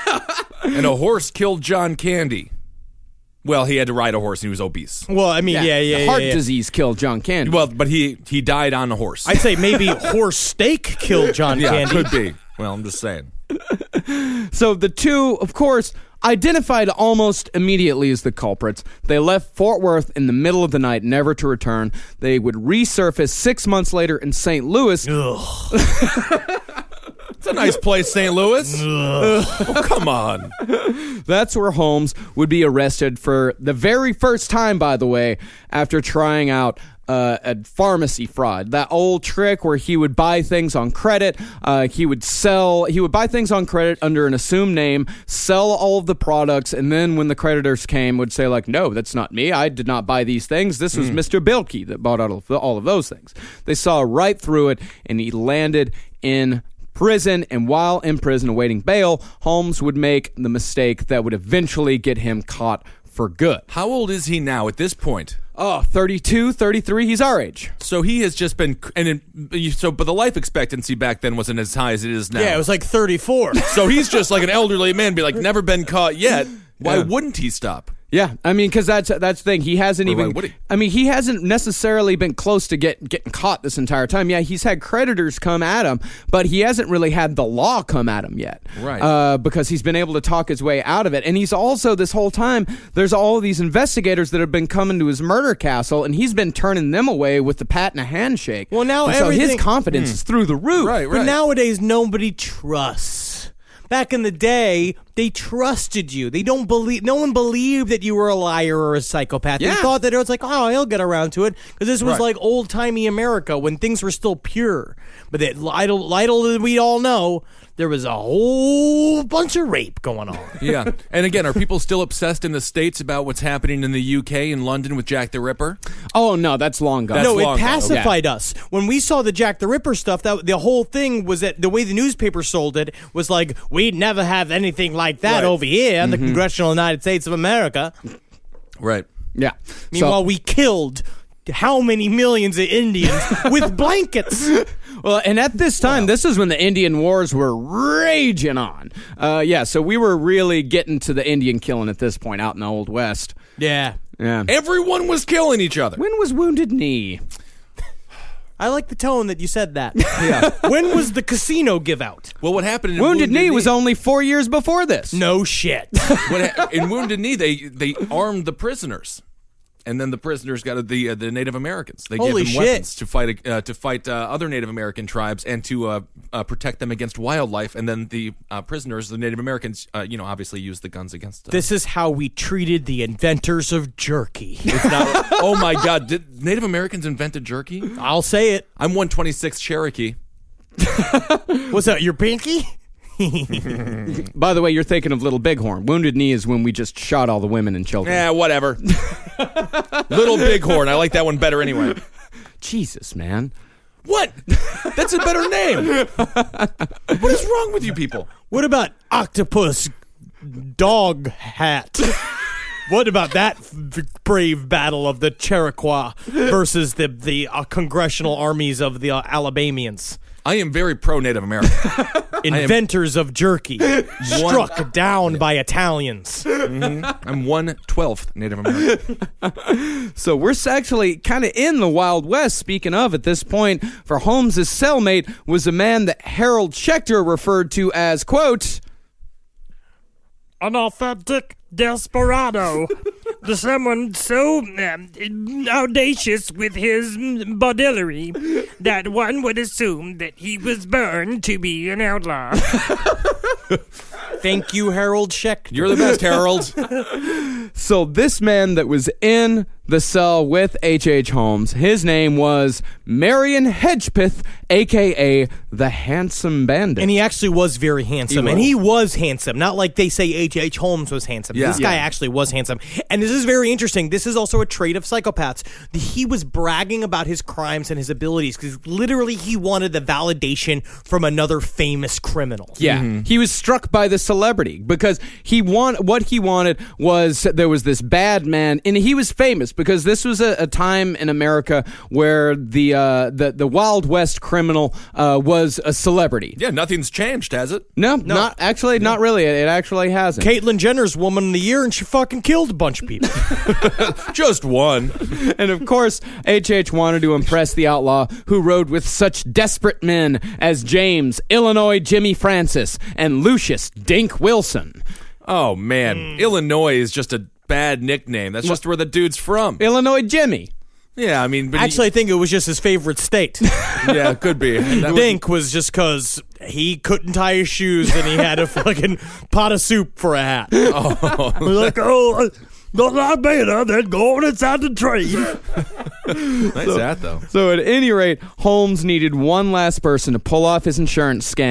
And a horse killed John Candy. Well, he had to ride a horse and he was obese. Well, I mean, yeah. Heart disease killed John Candy. Well, but he died on a horse. I'd say maybe horse steak killed John yeah, Candy. could be. Well, I'm just saying. So the two, of course, identified almost immediately as the culprits. They left Fort Worth in the middle of the night, never to return. They would resurface 6 months later in St. Louis. It's a nice place, St. Louis. Oh, come on. That's where Holmes would be arrested for the very first time, by the way, after trying out a pharmacy fraud. That old trick where he would buy things on credit. He would buy things on credit under an assumed name, sell all of the products, and then when the creditors came, would say like, no, that's not me. I did not buy these things. This was Mr. Bilkey that bought all of those things. They saw right through it, and he landed in prison, and while in prison awaiting bail, Holmes would make the mistake that would eventually get him caught for good. How old is he now at this point? Oh, 32, 33, he's our age. So he has just been, but the life expectancy back then wasn't as high as it is now. Yeah, it was like 34. So he's just like an elderly man, be like, never been caught yet. Why wouldn't he stop? Yeah, I mean, because that's the thing. He hasn't Or even. why would he? I mean, he hasn't necessarily been close to getting caught this entire time. Yeah, he's had creditors come at him, but he hasn't really had the law come at him yet. Right. Because he's been able to talk his way out of it, and he's also this whole time. There's all of these investigators that have been coming to his murder castle, and he's been turning them away with the pat and a handshake. Well, now and so his everything- confidence is through the roof. Right, But nowadays, nobody trusts. Back in the day, they trusted you. They don't believe. No one believed that you were a liar or a psychopath. Yeah. They thought that it was like, oh, he'll get around to it, because this was Right. like old timey America when things were still pure. But that little we all know, there was a whole bunch of rape going on. Yeah. And again, are people still obsessed in the States about what's happening in the UK and London with Jack the Ripper? Oh no, that's long gone. That's No, long it gone. pacified us. When we saw the Jack the Ripper stuff, that the whole thing was that the way the newspaper sold it was like, we'd never have anything like that Right. over here in the Congressional United States of America. Right. Yeah. Meanwhile, we killed how many millions of Indians with blankets? Well, and at this time, this is when the Indian Wars were raging on. So we were really getting to the Indian killing at this point out in the Old West. Yeah. Yeah. Everyone was killing each other. When was Wounded Knee? I like the tone that you said that. Yeah. When was the casino give out? Well, what happened in Wounded Knee was only 4 years before this. No shit. in Wounded Knee, they armed the prisoners. And then the prisoners got the Native Americans. They Holy gave them shit. weapons to fight other Native American tribes and to protect them against wildlife. And then the prisoners, the Native Americans, obviously used the guns against them. This is how we treated the inventors of jerky. Oh my God! Did Native Americans invented jerky? I'll say it. I'm 126 Cherokee. What's that, your pinky? By the way, you're thinking of Little Bighorn. Wounded Knee is when we just shot all the women and children. Yeah, whatever. Little Bighorn. I like that one better anyway. Jesus, man. What? That's a better name. What is wrong with you people? What about Octopus Dog Hat? What about that brave battle of the Cherokee versus the congressional armies of the Alabamians? I am very pro Native American. Inventors of jerky, struck down by Italians. I'm 1/12 Native American. So we're actually kind of in the Wild West. Speaking of, at this point, for Holmes' cellmate was a man that Harold Schechter referred to as, quote, an authentic desperado. Someone so audacious with his bodillery that one would assume that he was born to be an outlaw. Thank you, Harold Schechter. You're the best, Harold. So this man that was in the cell with H.H. Holmes, his name was Marion Hedgepeth, a.k.a. the Handsome Bandit. And he actually was very handsome. And he was handsome. Not like they say H.H. Holmes was handsome. Yeah. This guy actually was handsome. And this is very interesting. This is also a trait of psychopaths. He was bragging about his crimes and his abilities because literally he wanted the validation from another famous criminal. Yeah, he was struck by the celebrity because what he wanted was there was this bad man, and he was famous because this was a time in America where the Wild West criminal was a celebrity. Yeah, nothing's changed, has it? No, not actually, not really. It actually hasn't. Caitlyn Jenner's Woman of the Year, and she fucking killed a bunch of people. Just one. And of course, H.H. wanted to impress the outlaw who rode with such desperate men as James, Illinois Jimmy Francis, and Lucius Dink Wilson. Oh, man. Illinois is just a bad nickname. That's just where the dude's from. Illinois Jimmy. Yeah, I mean... But Actually, I think it was just his favorite state. yeah, could be. Dink was just because he couldn't tie his shoes and he had a fucking pot of soup for a hat. Like, not like better than going inside the train. Nice hat, though. So at any rate, Holmes needed one last person to pull off his insurance scam,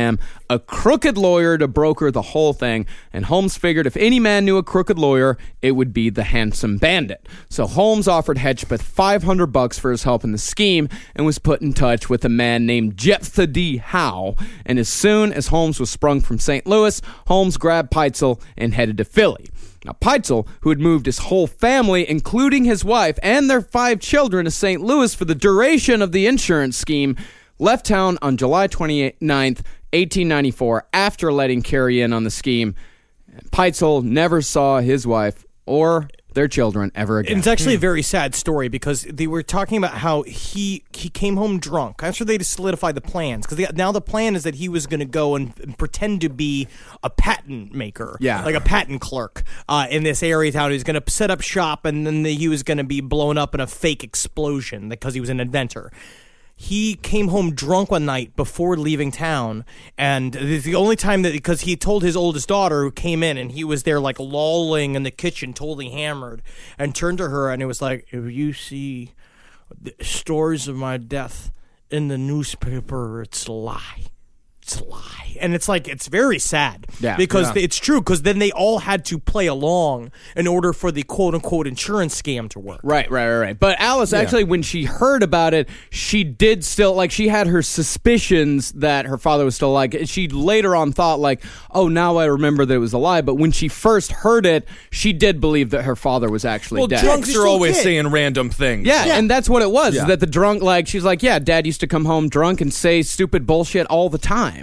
a crooked lawyer to broker the whole thing, and Holmes figured if any man knew a crooked lawyer, it would be the handsome bandit. So Holmes offered Hedgepeth $500 for his help in the scheme and was put in touch with a man named Jephthah D. Howe. And as soon as Holmes was sprung from St. Louis, Holmes grabbed Peitzel and headed to Philly. Now, Peitzel, who had moved his whole family, including his wife and their 5 children, to St. Louis for the duration of the insurance scheme, left town on July 29th, 1894, after letting Carey in on the scheme. Peitzel never saw his wife or their children ever again. And it's actually a very sad story because they were talking about how he came home drunk after they solidified the plans. Because now the plan is that he was going to go and pretend to be a patent maker, like a patent clerk in this area town. He was going to set up shop, and then he was going to be blown up in a fake explosion because he was an inventor. He came home drunk one night before leaving town, and it's the only time that, because he told his oldest daughter who came in, and he was there like lolling in the kitchen, totally hammered, and turned to her, and it was like, if you see the stories of my death in the newspaper, it's a lie. It's a lie. And it's like, it's very sad. Because it's true, because then they all had to play along in order for the quote-unquote insurance scam to work. Right. But Alice, actually, when she heard about it, she did still, like, she had her suspicions that her father was still alive. She later on thought, like, oh, now I remember that it was a lie. But when she first heard it, she did believe that her father was actually dead. Drunks are always saying random things. Yeah, and that's what it was, is that the drunk, like, she's like, yeah, Dad used to come home drunk and say stupid bullshit all the time.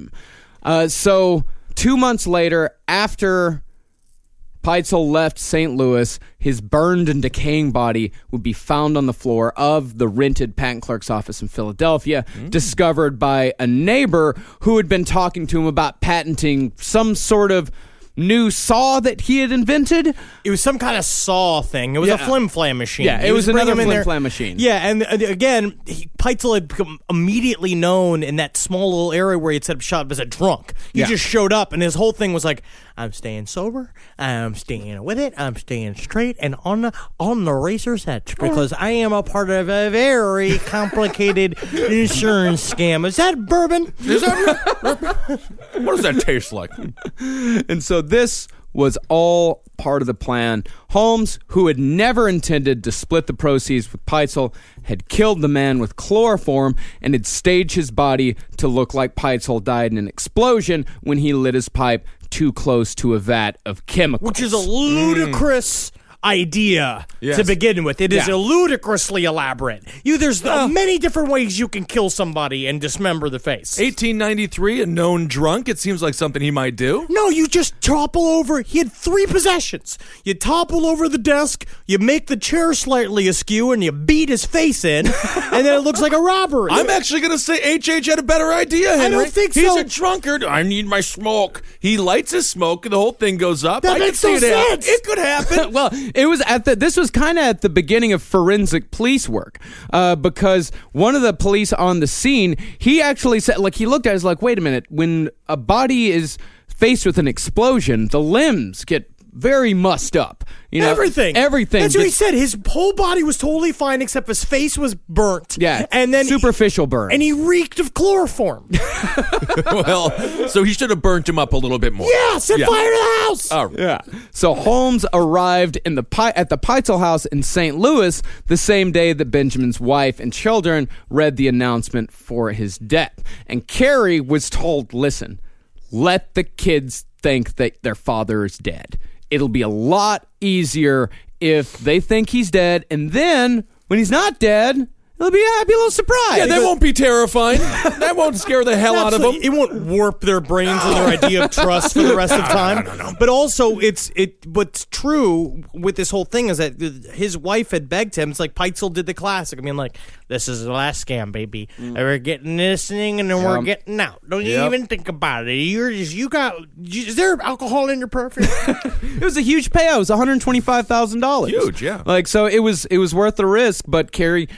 So 2 months later, after Peitzel left St. Louis, his burned and decaying body would be found on the floor of the rented patent clerk's office in Philadelphia, discovered by a neighbor who had been talking to him about patenting some sort of new saw that he had invented. It was some kind of saw thing. It was a flim-flam machine. Yeah, it was another flim-flam machine. Yeah, and again, Peitzel had become immediately known in that small little area where he had set up shop as a drunk. He just showed up, and his whole thing was like, I'm staying sober, I'm staying with it, I'm staying straight, and on the racer's edge, because I am a part of a very complicated insurance scam. Is that bourbon? Is that what does that taste like? And so this was all part of the plan. Holmes, who had never intended to split the proceeds with Peitzel, had killed the man with chloroform and had staged his body to look like Peitzel died in an explosion when he lit his pipe too close to a vat of chemicals. Which is a ludicrous idea to begin with. It is ludicrously elaborate. There's many different ways you can kill somebody and dismember the face. 1893, a known drunk. It seems like something he might do. No, you just topple over. He had 3 possessions. You topple over the desk, you make the chair slightly askew, and you beat his face in, and then it looks like a robbery. I'm actually going to say H.H. had a better idea, Henry. I don't think so. He's a drunkard. I need my smoke. He lights his smoke, and the whole thing goes up. That makes no sense. It could happen. Well, it was this was kind of at the beginning of forensic police work, because one of the police on the scene, he actually said, like, he looked at it, was like, wait a minute, when a body is faced with an explosion, the limbs get very mussed up. You know, everything. That's what he said. His whole body was totally fine except his face was burnt. Yeah, and then superficial burn. And he reeked of chloroform. Well, so he should have burnt him up a little bit more. Yeah, set fire to the house. Oh, yeah. So Holmes arrived at the Peitzel house in St. Louis the same day that Benjamin's wife and children read the announcement for his death. And Carey was told, listen, let the kids think that their father is dead. It'll be a lot easier if they think he's dead, and then when he's not dead, it'll be a little surprise. Yeah, that won't be terrifying. That won't scare the hell out of them. It won't warp their brains and their idea of trust for the rest of the time. No. But also, what's true with this whole thing is that his wife had begged him. It's like Peitzel did the classic. I mean, like, this is the last scam, baby. We're getting this thing, and then we're getting out. Don't you even think about it. Is there alcohol in your perfume? It was a huge payout. It was $125,000. Huge, yeah. Like, so it was worth the risk, but Carey didn't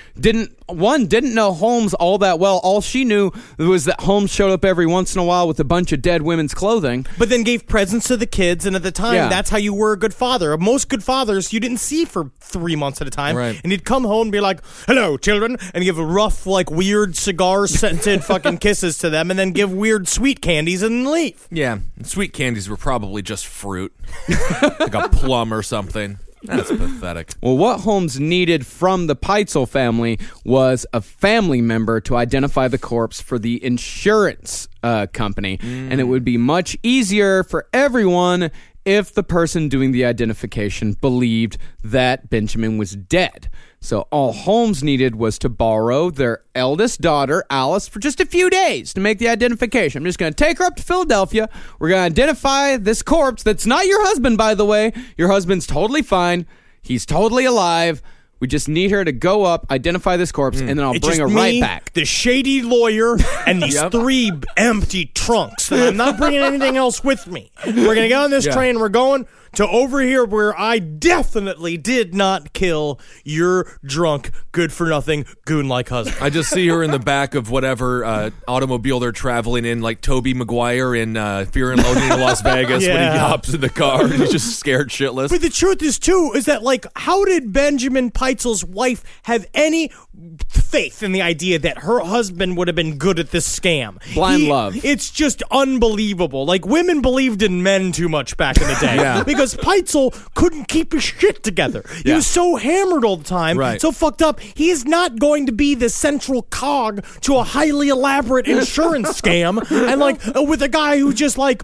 didn't know Holmes all that well. All she knew was that Holmes showed up every once in a while with a bunch of dead women's clothing. But then gave presents to the kids, and at the time, that's how you were a good father. Most good fathers you didn't see for 3 months at a time. Right. And he'd come home and be like, hello, children, and give a rough, like, weird cigar-scented fucking kisses to them, and then give weird sweet candies and leave. Yeah, sweet candies were probably just fruit, like a plum or something. That's pathetic. Well, what Holmes needed from the Peitzel family was a family member to identify the corpse for the insurance company. And it would be much easier for everyone if the person doing the identification believed that Benjamin was dead. So all Holmes needed was to borrow their eldest daughter, Alice, for just a few days to make the identification. I'm just going to take her up to Philadelphia. We're going to identify this corpse that's not your husband, by the way. Your husband's totally fine. He's totally alive. We just need her to go up, identify this corpse, and then I'll bring her right back. The shady lawyer, and these 3 empty trunks. And I'm not bringing anything else with me. We're going to get on this train. We're going to over here where I definitely did not kill your drunk, good-for-nothing, goon-like husband. I just see her in the back of whatever automobile they're traveling in, like Tobey Maguire in Fear and Loathing in Las Vegas when he hops in the car and he's just scared shitless. But the truth is, too, is that, like, how did Benjamin Peitzel's wife have any faith in the idea that her husband would have been good at this scam? Blind love. It's just unbelievable. Like, women believed in men too much back in the day. Because Peitzel couldn't keep his shit together. He was so hammered all the time, so fucked up. He's not going to be the central cog to a highly elaborate insurance scam. And, like, with a guy who just, like,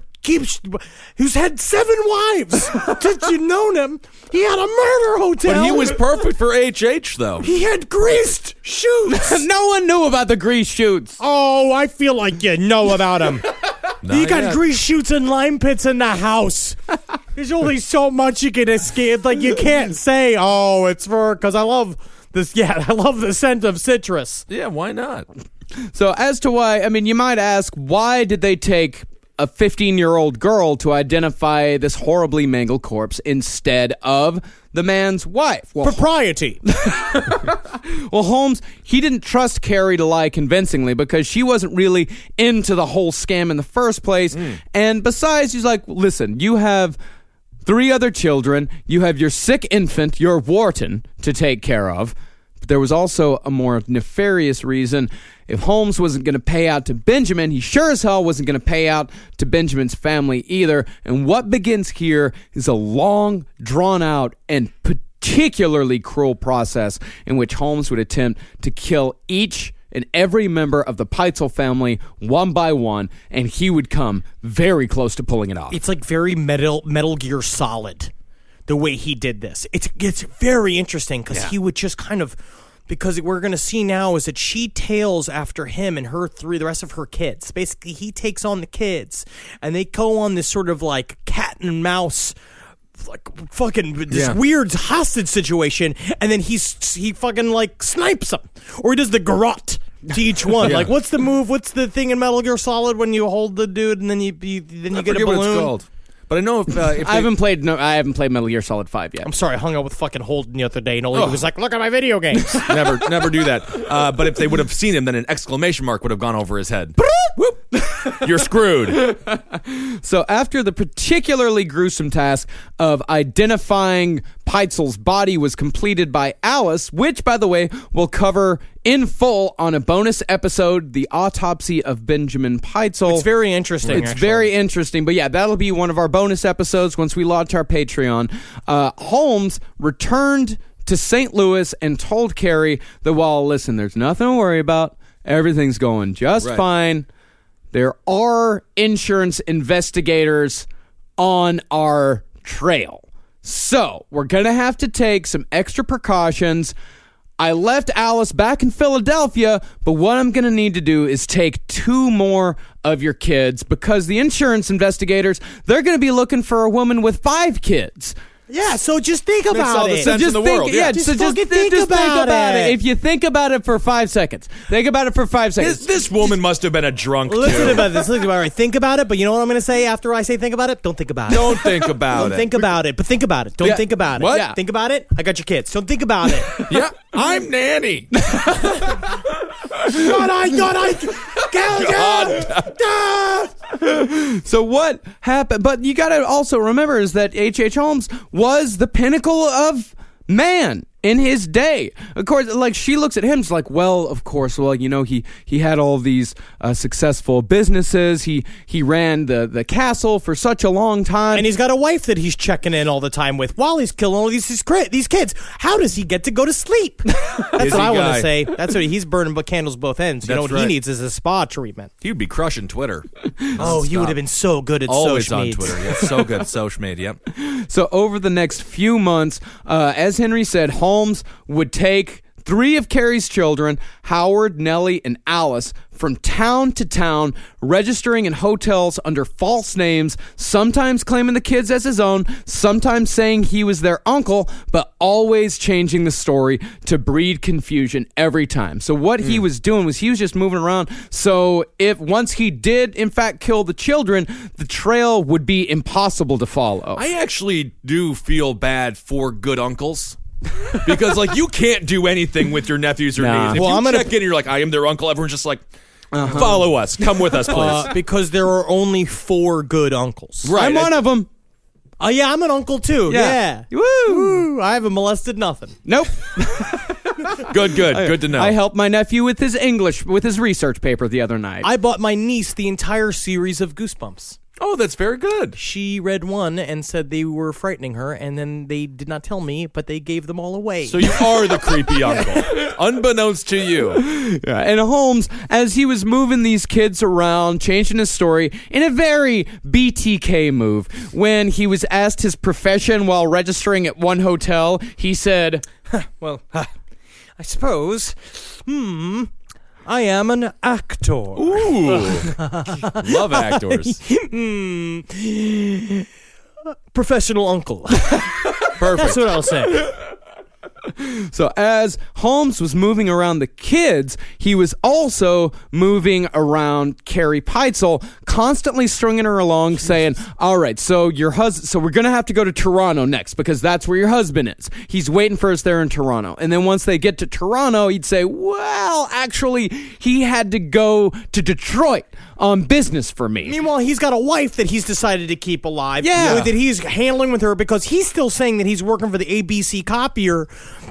who's had 7 wives. Did you know him? He had a murder hotel. But he was perfect for HH, though. He had greased shoots. No one knew about the grease shoots. Oh, I feel like you know about him. He got yet. grease shoots and lime pits in the house. There's only so much you can escape. Like, you can't say, oh, it's because I love this. Yeah, I love the scent of citrus. Yeah, why not? So as to why, I mean, you might ask, why did they take a 15-year-old girl to identify this horribly mangled corpse instead of the man's wife? Well, propriety. Well, Holmes, he didn't trust Carrie to lie convincingly because she wasn't really into the whole scam in the first place. And besides, he's like, listen, you have 3 other children. You have your sick infant, your Wharton, to take care of. But there was also a more nefarious reason. If Holmes wasn't going to pay out to Benjamin, he sure as hell wasn't going to pay out to Benjamin's family either. And what begins here is a long, drawn-out, and particularly cruel process in which Holmes would attempt to kill each and every member of the Peitzel family one by one, and he would come very close to pulling it off. It's like very Metal Gear Solid, the way he did this. It's very interesting because he would just kind of... Because we're going to see now is that she tails after him and the rest of her kids. Basically, he takes on the kids, and they go on this sort of like cat and mouse, like fucking this weird hostage situation, and then he fucking like snipes them, or he does the garrote to each one. Like, what's the move? What's the thing in Metal Gear Solid when you hold the dude and then you get a balloon? What it's called. But I know if I haven't played Metal Gear Solid 5 yet. I'm sorry, I hung out with fucking Holden the other day, and he was like, "Look at my video games." never do that. But if they would have seen him, then an exclamation mark would have gone over his head. You're screwed. So after the particularly gruesome task of identifying Peitzel's body was completed by Alice, which, by the way, we'll cover in full on a bonus episode, The Autopsy of Benjamin Peitzel. It's very interesting. It's very interesting. But yeah, that'll be one of our bonus episodes once we launch our Patreon. Holmes returned to St. Louis and told Carrie that, well, listen, there's nothing to worry about. Everything's going just fine. There are insurance investigators on our trail. So we're going to have to take some extra precautions. I left Alice back in Philadelphia, but what I'm going to need to do is take 2 more of your kids because the insurance investigators, they're going to be looking for a woman with 5 kids. Yeah, so just think Makes all about the it. sense in the world. Yeah. Just so fucking think about it. If you think about it for 5 seconds, think about it for 5 seconds. This woman must have been a drunk, Listen too. about this. Listen about it. Think about it, but you know what I'm going to say after I say think about it? Don't think about it. Don't think about Don't it. think about it, but think about it. Don't Yeah. think about it. What? Yeah. Think about it. I got your kids. Don't think about it. Yeah, I'm nanny. So what happened? But you got to also remember is that H.H. Holmes was the pinnacle of man in his day. Of course, like she looks at him, it's like, well, of course, well, you know, he had all these successful businesses. He ran the castle for such a long time, And he's got a wife that he's checking in all the time with while he's killing all these kids. How does he get to go to sleep? That's what I want guy. to say. That's what he's burning candles both ends. You know That's what he right. needs is a spa treatment. He'd be crushing Twitter. Oh, he would have been so good at Always social on media. Twitter. Yeah, so good. Sochmade, yep. So over the next few months, as Henry said, Holmes would take 3 of Carrie's children, Howard, Nellie, and Alice, from town to town, registering in hotels under false names, sometimes claiming the kids as his own, sometimes saying he was their uncle, but always changing the story to breed confusion every time. So what he was doing was he was just moving around. So if once he did, in fact, kill the children, the trail would be impossible to follow. I actually do feel bad for good uncles. Because, like, you can't do anything with your nephews or Nah. nieces. If Well, you I'm gonna- check in and you're like, I am their uncle, everyone's just like, follow us. Come with us, please. Because there are only 4 good uncles. Right. I'm one of them. Oh, yeah, I'm an uncle too. Yeah. Woo! Woo, I haven't molested nothing. Nope. Good to know. I helped my nephew with his English, with his research paper the other night. I bought my niece the entire series of Goosebumps. Oh, that's very good. She read one and said they were frightening her, and then they did not tell me, but they gave them all away. So you are the creepy uncle, unbeknownst to you. Yeah, and Holmes, as he was moving these kids around, changing his story in a very BTK move, when he was asked his profession while registering at one hotel, he said, well, I suppose, I am an actor. Ooh. Love actors. Professional uncle. Perfect. That's what I'll say. So as Holmes was moving around the kids, he was also moving around Carrie Peitzel, constantly stringing her along, saying, all right, so your husband, so we're going to have to go to Toronto next because that's where your husband is. He's waiting for us there in Toronto. And then once they get to Toronto, he'd say, well, actually, he had to go to Detroit on business for me. Meanwhile, he's got a wife that he's decided to keep alive. Yeah. That he's handling with her because he's still saying that he's working for the ABC copier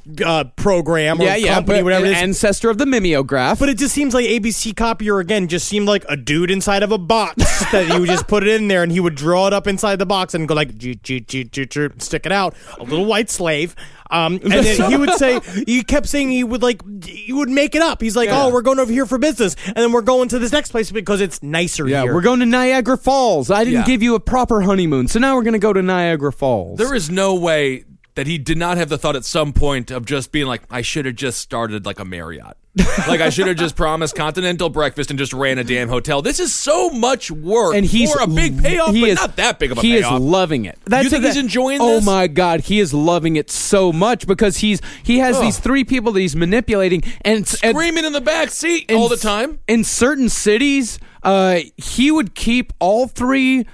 program or company, whatever it is. Ancestor of the mimeograph. But it just seems like ABC copier, again, just seemed like a dude inside of a box that you would just put it in there and he would draw it up inside the box and go like, stick it out. A little white slave. And then he would say, he kept saying he would make it up. He's like, Yeah. oh, we're going over here for business. And then we're going to this next place because it's nicer Yeah, here. we're going to Niagara Falls. I didn't Yeah. give you a proper honeymoon, so now we're going to go to Niagara Falls. There is no way that he did not have the thought at some point of just being like, I should have just started like a Marriott. Like, I should have just promised continental breakfast and just ran a damn hotel. This is so much work and he's for a big payoff, but not that big of a he payoff. is loving it. You think he's enjoying Oh this? my God, he is loving it so much because he has these 3 people that he's manipulating and Screaming in the back seat all the time. In certain cities, he would keep all 3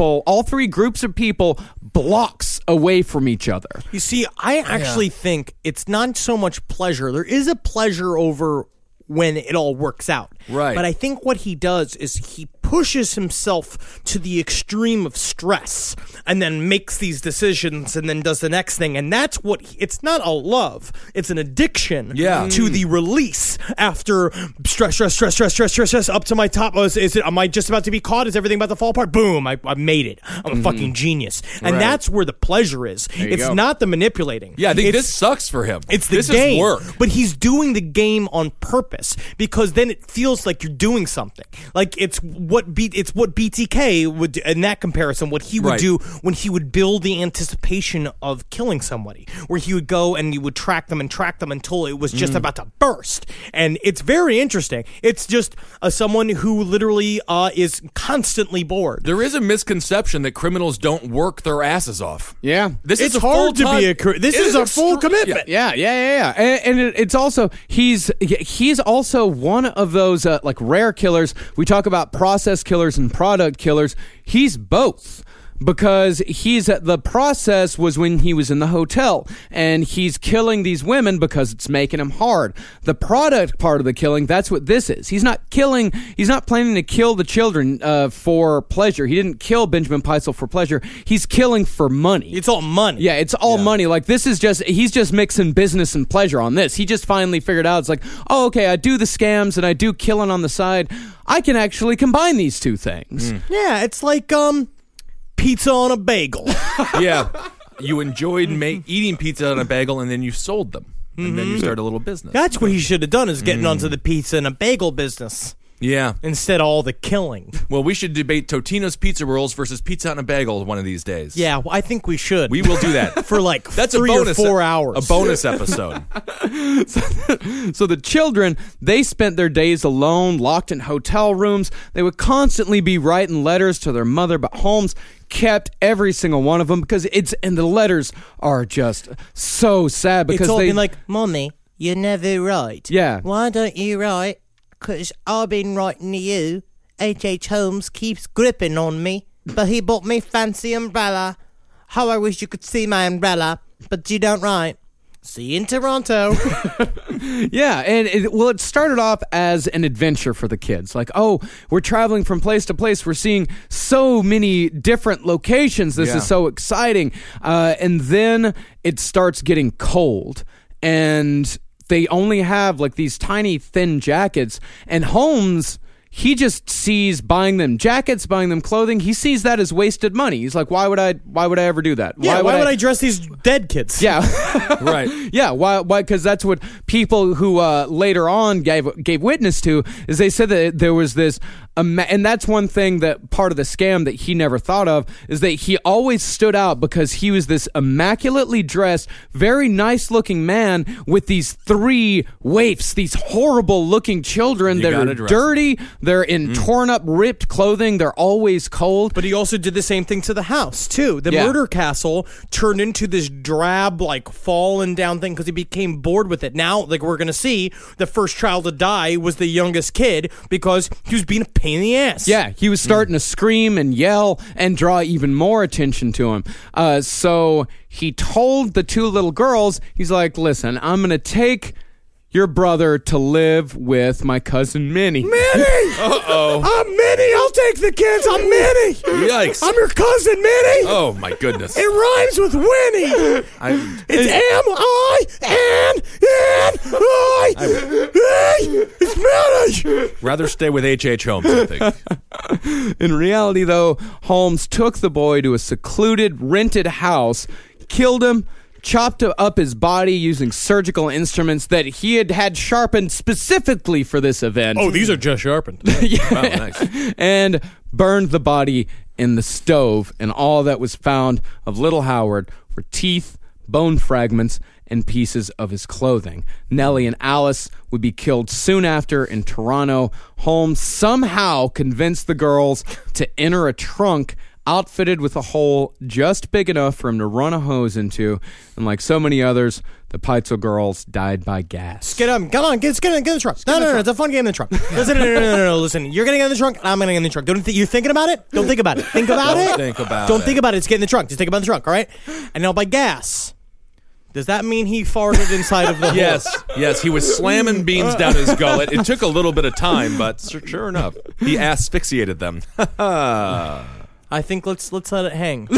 groups of people blocks away from each other. You see, I actually think it's not so much pleasure. There is a pleasure over when it all works out. Right. But I think what he does is he pushes himself to the extreme of stress and then makes these decisions and then does the next thing. And that's what, it's not a love, it's an addiction to the release after stress, up to my top. Am I just about to be caught? Is everything about to fall apart? Boom, I made it. I'm a fucking genius. And Right. that's where the pleasure is. you It's go. not the manipulating. Yeah, I think It's- this sucks for him. it's the this game, is work. but he's doing the game on purpose because then it feels like you're doing something. Like it's what what BTK would do, in that comparison, what he would Right. do when he would build the anticipation of killing somebody, where he would go and he would track them until it was just about to burst. And it's very interesting. It's just someone who literally is constantly bored. There is a misconception that criminals don't work their asses off. Yeah. This It's is a hard to full-time- be this it is a full extreme- commitment. Yeah. Yeah. And it's also he's also one of those like rare killers. We talk about process killers and product killers. He's both. Because the process was when he was in the hotel and he's killing these women because it's making him hard. The product part of the killing, that's what this is. He's not planning to kill the children for pleasure. He didn't kill Benjamin Peitzel for pleasure. He's killing for money. It's all money. Yeah, it's all money. Like he's just mixing business and pleasure on this. He just finally figured out it's like, oh, okay, I do the scams and I do killing on the side. I can actually combine these two things. Yeah, it's like pizza on a bagel. Yeah. You enjoyed eating pizza on a bagel, and then you sold them. And then you started a little business. That's what he should have done, is getting onto the pizza and a bagel business Yeah. instead of all the killing. Well, we should debate Totino's Pizza Rolls versus pizza on a bagel one of these days. Yeah, well, I think we should. We will do that. for like That's 3 a bonus, or 4 hours. A bonus episode. So the children, they spent their days alone, locked in hotel rooms. They would constantly be writing letters to their mother, but Holmes kept every single one of them because the letters are just so sad because It's all they been like, Mommy, you never write. Yeah. Why don't you write? Because I've been writing to you. H.H. Holmes keeps gripping on me, but he bought me fancy umbrella. How I wish you could see my umbrella, but you don't write. See you in Toronto. Yeah, and it started off as an adventure for the kids. Like, oh, we're traveling from place to place. We're seeing so many different locations. This is so exciting. And then it starts getting cold. And they only have like these tiny, thin jackets. And Holmes, he just sees buying them jackets, buying them clothing. He sees that as wasted money. He's like, why would I ever do that? Yeah, why would I dress these dead kids? Yeah. Right. Yeah, why? Because that's what people who later on gave witness to is they said that there was this, and that's one thing that part of the scam that he never thought of is that he always stood out because he was this immaculately dressed, very nice looking man with these 3 waifs, these horrible looking children that gotta are dress dirty. They're in torn up, ripped clothing. They're always cold. But he also did the same thing to the house, too. The murder castle turned into this drab, like, fallen down thing because he became bored with it. Now, like we're going to see, the first child to die was the youngest kid because he was being a pain in the ass. Yeah, he was starting to scream and yell and draw even more attention to him. So he told the 2 little girls, he's like, listen, I'm going to take your brother to live with my cousin Minnie. Minnie! Uh-oh. I'm Minnie! I'll take the kids! I'm Minnie! Yikes. I'm your cousin, Minnie! Oh, my goodness. It rhymes with Winnie! It's M-I-N-N-I! It's Minnie! Rather stay with H.H. Holmes, I think. In reality, though, Holmes took the boy to a secluded, rented house, killed him, chopped up his body using surgical instruments that he had sharpened specifically for this event. Oh, these are just sharpened. Wow, nice. And burned the body in the stove, and all that was found of little Howard were teeth, bone fragments, and pieces of his clothing. Nellie and Alice would be killed soon after in Toronto. Holmes somehow convinced the girls to enter a trunk outfitted with a hole just big enough for him to run a hose into, and like so many others, the Peitzel girls died by gas. Get up. Come on. Get in the trunk. No, it's a fun game in the trunk. Listen, no. Listen, you're getting in the trunk, and I'm getting in the trunk. You're thinking about it? Don't think about it. Think about it. Think about Don't it. think about it. It's getting in the trunk. Just think about the trunk, all right? And now by gas, does that mean he farted inside of the hole? Yes, he was slamming beans down his gullet. It took a little bit of time, but sure enough, he asphyxiated them. I think let's let it hang.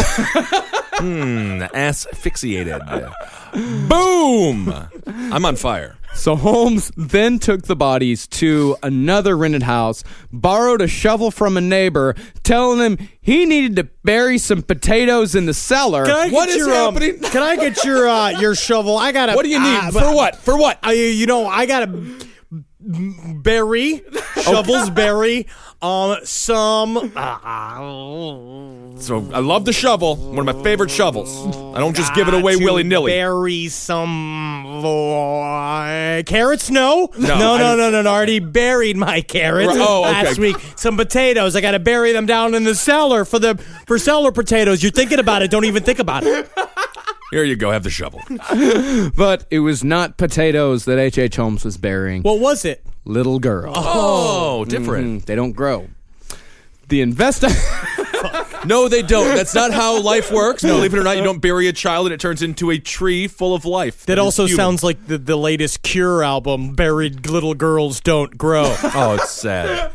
Asphyxiated. Boom! I'm on fire. So Holmes then took the bodies to another rented house, borrowed a shovel from a neighbor, telling him he needed to bury some potatoes in the cellar. What is happening? Can I get your shovel? I gotta. What do you need? For what? For what? I gotta bury shovels. Bury Some. So I love the shovel. One of my favorite shovels. I don't just give it away to willy-nilly. Bury some carrots? No. No, I already buried my carrots last week. Some potatoes. I got to bury them down in the cellar for cellar potatoes. You're thinking about it. Don't even think about it. Here you go. Have the shovel. But it was not potatoes that H.H. Holmes was burying. What was it? Little girls. Oh, different. They don't grow. The No, they don't. That's not how life works. Believe it or not, you don't bury a child and it turns into a tree full of life. That is also human. sounds like the latest Cure album, Buried Little Girls Don't Grow. Oh, it's sad.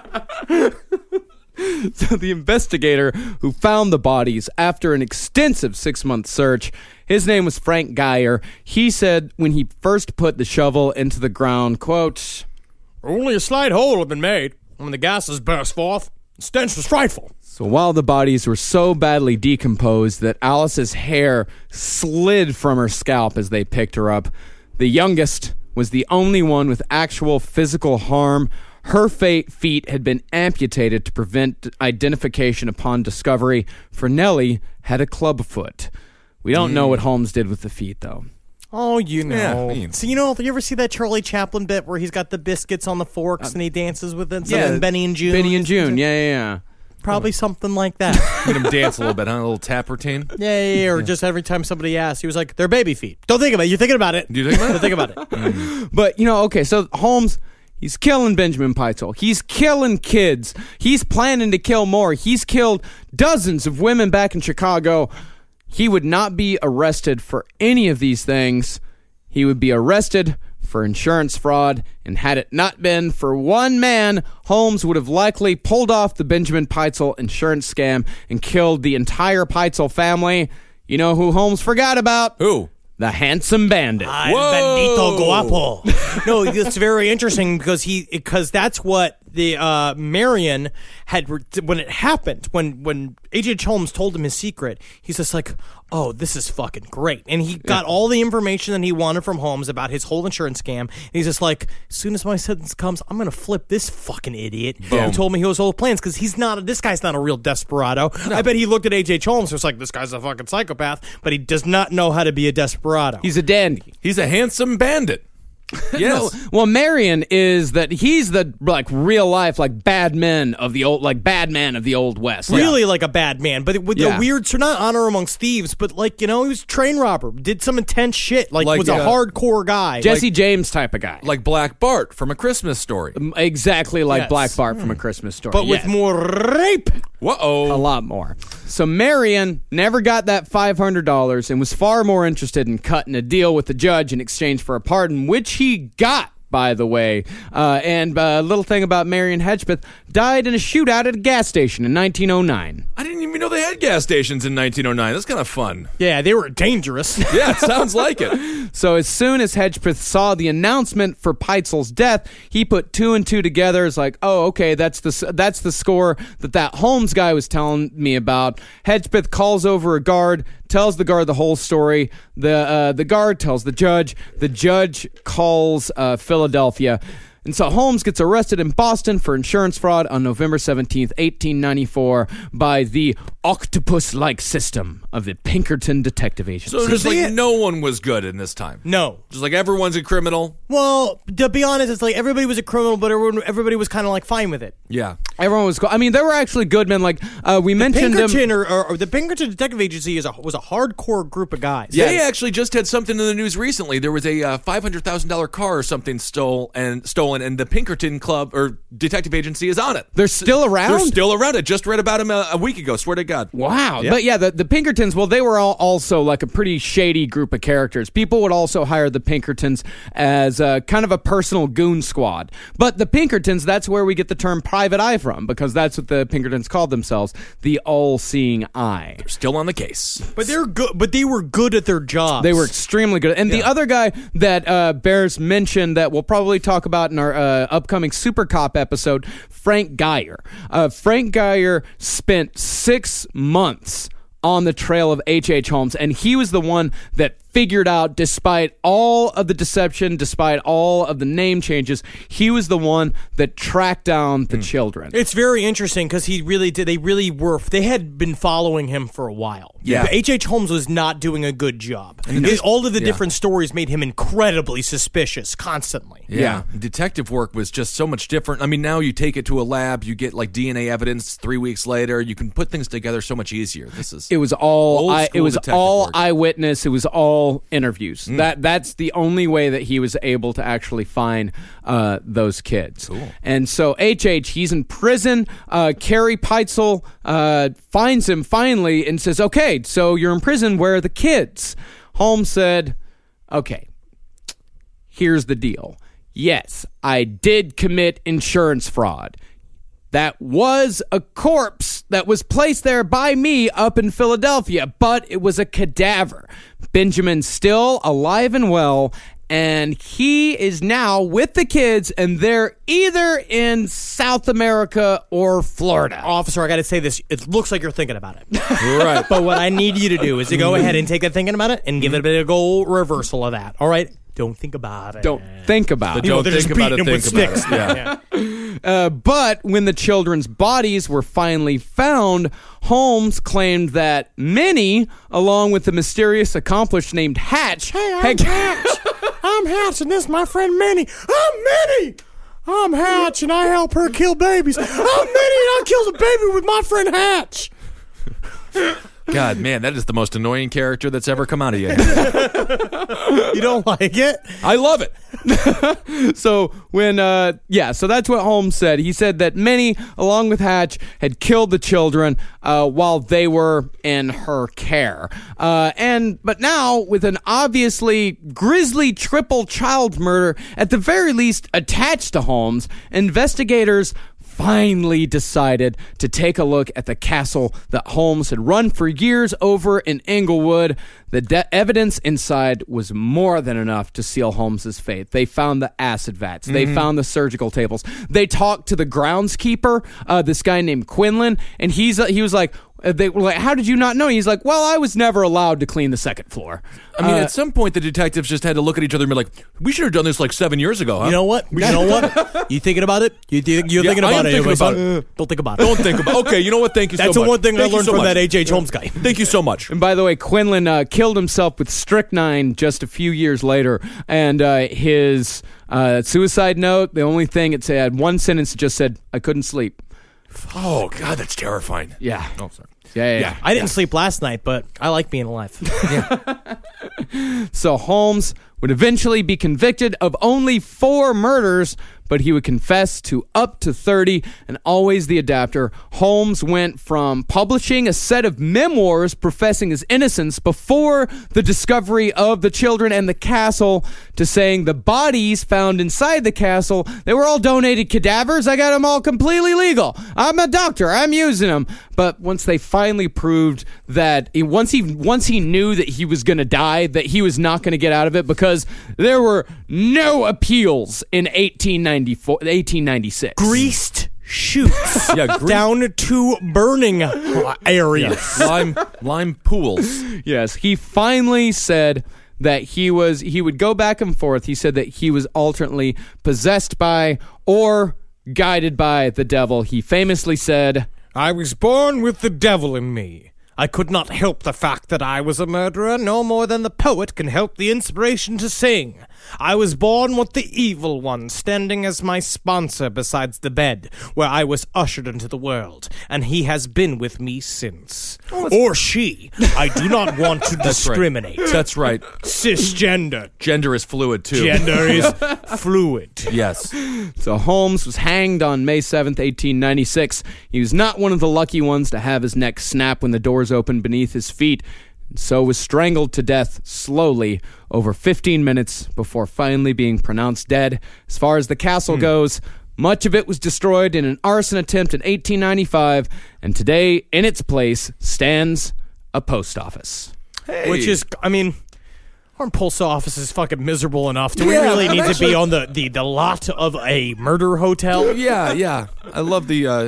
So the investigator who found the bodies after an extensive 6-month search, his name was Frank Geyer. He said when he first put the shovel into the ground, quote, Only a slight hole had been made when the gases burst forth. The stench was frightful. So while the bodies were so badly decomposed that Alice's hair slid from her scalp as they picked her up, the youngest was the only one with actual physical harm. Her feet had been amputated to prevent identification upon discovery, for Nellie had a club foot. We don't know what Holmes did with the feet, though. Oh, you know. Yeah. So, you ever see that Charlie Chaplin bit where he's got the biscuits on the forks and he dances with it? Yeah, Benny and June. Benny and June, yeah. Probably something like that. Made him dance a little bit, huh? A little tap routine. Yeah. Or just every time somebody asks, he was like, they're baby feet. Don't think about it. You're thinking about it. Do you think about it? Don't think about it. But, okay, so Holmes, he's killing Benjamin Pitezel. He's killing kids. He's planning to kill more. He's killed dozens of women back in Chicago. He would not be arrested for any of these things. He would be arrested for insurance fraud, and had it not been for one man, Holmes would have likely pulled off the Benjamin Pitezel insurance scam and killed the entire Pitezel family. You know who Holmes forgot about? Who? The handsome bandit. Bendito guapo. No, it's very interesting because that's what the Marion had when it happened. When H.H. Holmes told him his secret, he's just like, "Oh, this is fucking great," and he got all the information that he wanted from Holmes about his whole insurance scam. And he's just like, "As soon as my sentence comes, I'm gonna flip this fucking idiot who told me his whole plans because this guy's not a real desperado." No. I bet he looked at H.H. Holmes and was like, "This guy's a fucking psychopath," but he does not know how to be a desperado. He's a dandy. He's a handsome bandit. Yes. No, well, Marion is that he's the real life Batman of the old West. Really like a bad man, but with Yeah. the weird, not honor amongst thieves, but he was a train robber, did some intense shit, was a hardcore guy, Jesse James type of guy, Like Black Bart from A Christmas Story. exactly like Yes. Black Bart from A Christmas Story, but with Yes. more rape. Whoa. a lot more. So Marion never got that $500 and was far more interested in cutting a deal with the judge in exchange for a pardon, which he got, by the way. And a little thing about Marion Hedgepeth, died in a shootout at a gas station in 1909. I didn't even know they had gas stations in 1909. That's kind of fun. Yeah, they were dangerous. Yeah, it sounds like it. So as soon as Hedgepeth saw the announcement for Pitezel's death, he put 2 and 2 together. It's like, oh, okay, that's the score that Holmes guy was telling me about. Hedgepeth calls over a guard, tells the guard the whole story. The guard tells the judge. The judge calls Philadelphia. And so Holmes gets arrested in Boston for insurance fraud on November 17th, 1894 by the octopus-like system of the Pinkerton Detective Agency. So just no one was good in this time. No. Just everyone's a criminal. Well, to be honest, it's everybody was a criminal, but everybody was kind of fine with it. Yeah. Everyone was cool. I mean, there were actually good men. We mentioned Pinkerton or the Pinkerton Detective Agency was a hardcore group of guys. They actually just had something in the news recently. There was a $500,000 car or something stolen, and the Pinkerton Club or Detective Agency is on it. They're still around? They're still around. I just read about them a week ago. Swear to God. Wow. Yeah. But yeah, the Pinkertons, well, they were also a pretty shady group of characters. People would also hire the Pinkertons as kind of a personal goon squad. But the Pinkertons, that's where we get the term private eye from, because that's what the Pinkertons called themselves, the all-seeing eye. They're still on the case. But they're good. But they were good at their jobs. They were extremely good. And the other guy that bears mention that we'll probably talk about in our upcoming Super Cop episode, Frank Geyer. Frank Geyer spent 6 months on the trail of H.H. Holmes, and he was the one that figured out, despite all of the deception, despite all of the name changes, he was the one that tracked down the children. It's very interesting because he really did. They had been following him for a while. Yeah. H.H. Holmes was not doing a good job. All of the different stories made him incredibly suspicious constantly. Yeah. Detective work was just so much different. I mean, now you take it to a lab, you get like DNA evidence 3 weeks later, you can put things together so much easier. It was all detective work. eyewitness. It was all interviews. That's the only way that he was able to actually find those kids. Cool. And so H.H., he's in prison. Carrie Peitzel finds him finally and says, okay, so you're in prison. Where are the kids? Holmes said, okay, here's the deal. Yes, I did commit insurance fraud. That was a corpse that was placed there by me up in Philadelphia, but it was a cadaver. Benjamin's still alive and well, and he is now with the kids, and they're either in South America or Florida. Officer, I got to say this. It looks like you're thinking about it. Right. But what I need you to do is to go ahead and take that thinking about it and give it a bit of reversal of that. All right? Don't think about it. Don't think about it. Don't they're just think about beating it, him think with about sticks. it. Yeah. But when the children's bodies were finally found, Holmes claimed that Minnie, along with the mysterious accomplice named Hatch, Hatch. I'm Hatch, and this is my friend Minnie. I'm Minnie. I'm Hatch, and I help her kill babies. I'm Minnie, and I killed a baby with my friend Hatch. God, man, that is the most annoying character that's ever come out of you. You don't like it? I love it. So so that's what Holmes said. He said that Minnie, along with Hatch, had killed the children while they were in her care. But now, with an obviously grisly triple child murder, at the very least attached to Holmes, investigators finally decided to take a look at the castle that Holmes had run for years over in Englewood. The evidence inside was more than enough to seal Holmes's fate. They found the acid vats. They found the surgical tables. They talked to the groundskeeper, this guy named Quinlan, and he was like, they were like, how did you not know? He's like, well, I was never allowed to clean the second floor. I mean, at some point, the detectives just had to look at each other and be like, we should have done this like 7 years ago, huh? You know what? You thinking about it? You're thinking I about am it. thinking about Don't think about it. Don't think about it. Okay, you know what? Thank you so much. That's the one thing I Thank you learned so from much. that H.H. Holmes guy. Thank you so much. And by the way, Quinlan killed himself with strychnine just a few years later. And his suicide note, the only thing it had one sentence that just said, I couldn't sleep. Oh, God, that's terrifying. Yeah. Oh, sorry. Yeah. I didn't sleep last night, but I like being alive. So Holmes would eventually be convicted of only 4 murders, but he would confess to up to 30, and always the adapter. Holmes went from publishing a set of memoirs professing his innocence before the discovery of the children and the castle to saying the bodies found inside the castle, they were all donated cadavers. I got them all completely legal. I'm a doctor. I'm using them. But once they finally proved that, once he knew that he was going to die, that he was not going to get out of it because there were no appeals in 1896. Greased chutes. Down to burning areas. Lime pools. Yes, he finally said that he would go back and forth. He said that he was alternately possessed by or guided by the devil. He famously said, I was born with the devil in me. I could not help the fact that I was a murderer, no more than the poet can help the inspiration to sing. I was born with the evil one standing as my sponsor besides the bed where I was ushered into the world, and he has been with me since. Or she. I do not want to discriminate. That's right. Cisgender. Gender is fluid, too. Gender is fluid. Yes. So Holmes was hanged on May 7th, 1896. He was not one of the lucky ones to have his neck snap when the doors opened beneath his feet, and so was strangled to death slowly over 15 minutes before finally being pronounced dead. As far as the castle goes, much of it was destroyed in an arson attempt in 1895, and today in its place stands a post office. Hey. Which is, I mean, our post office is fucking miserable enough. Do we really need to be on the lot of a murder hotel? Yeah. I love the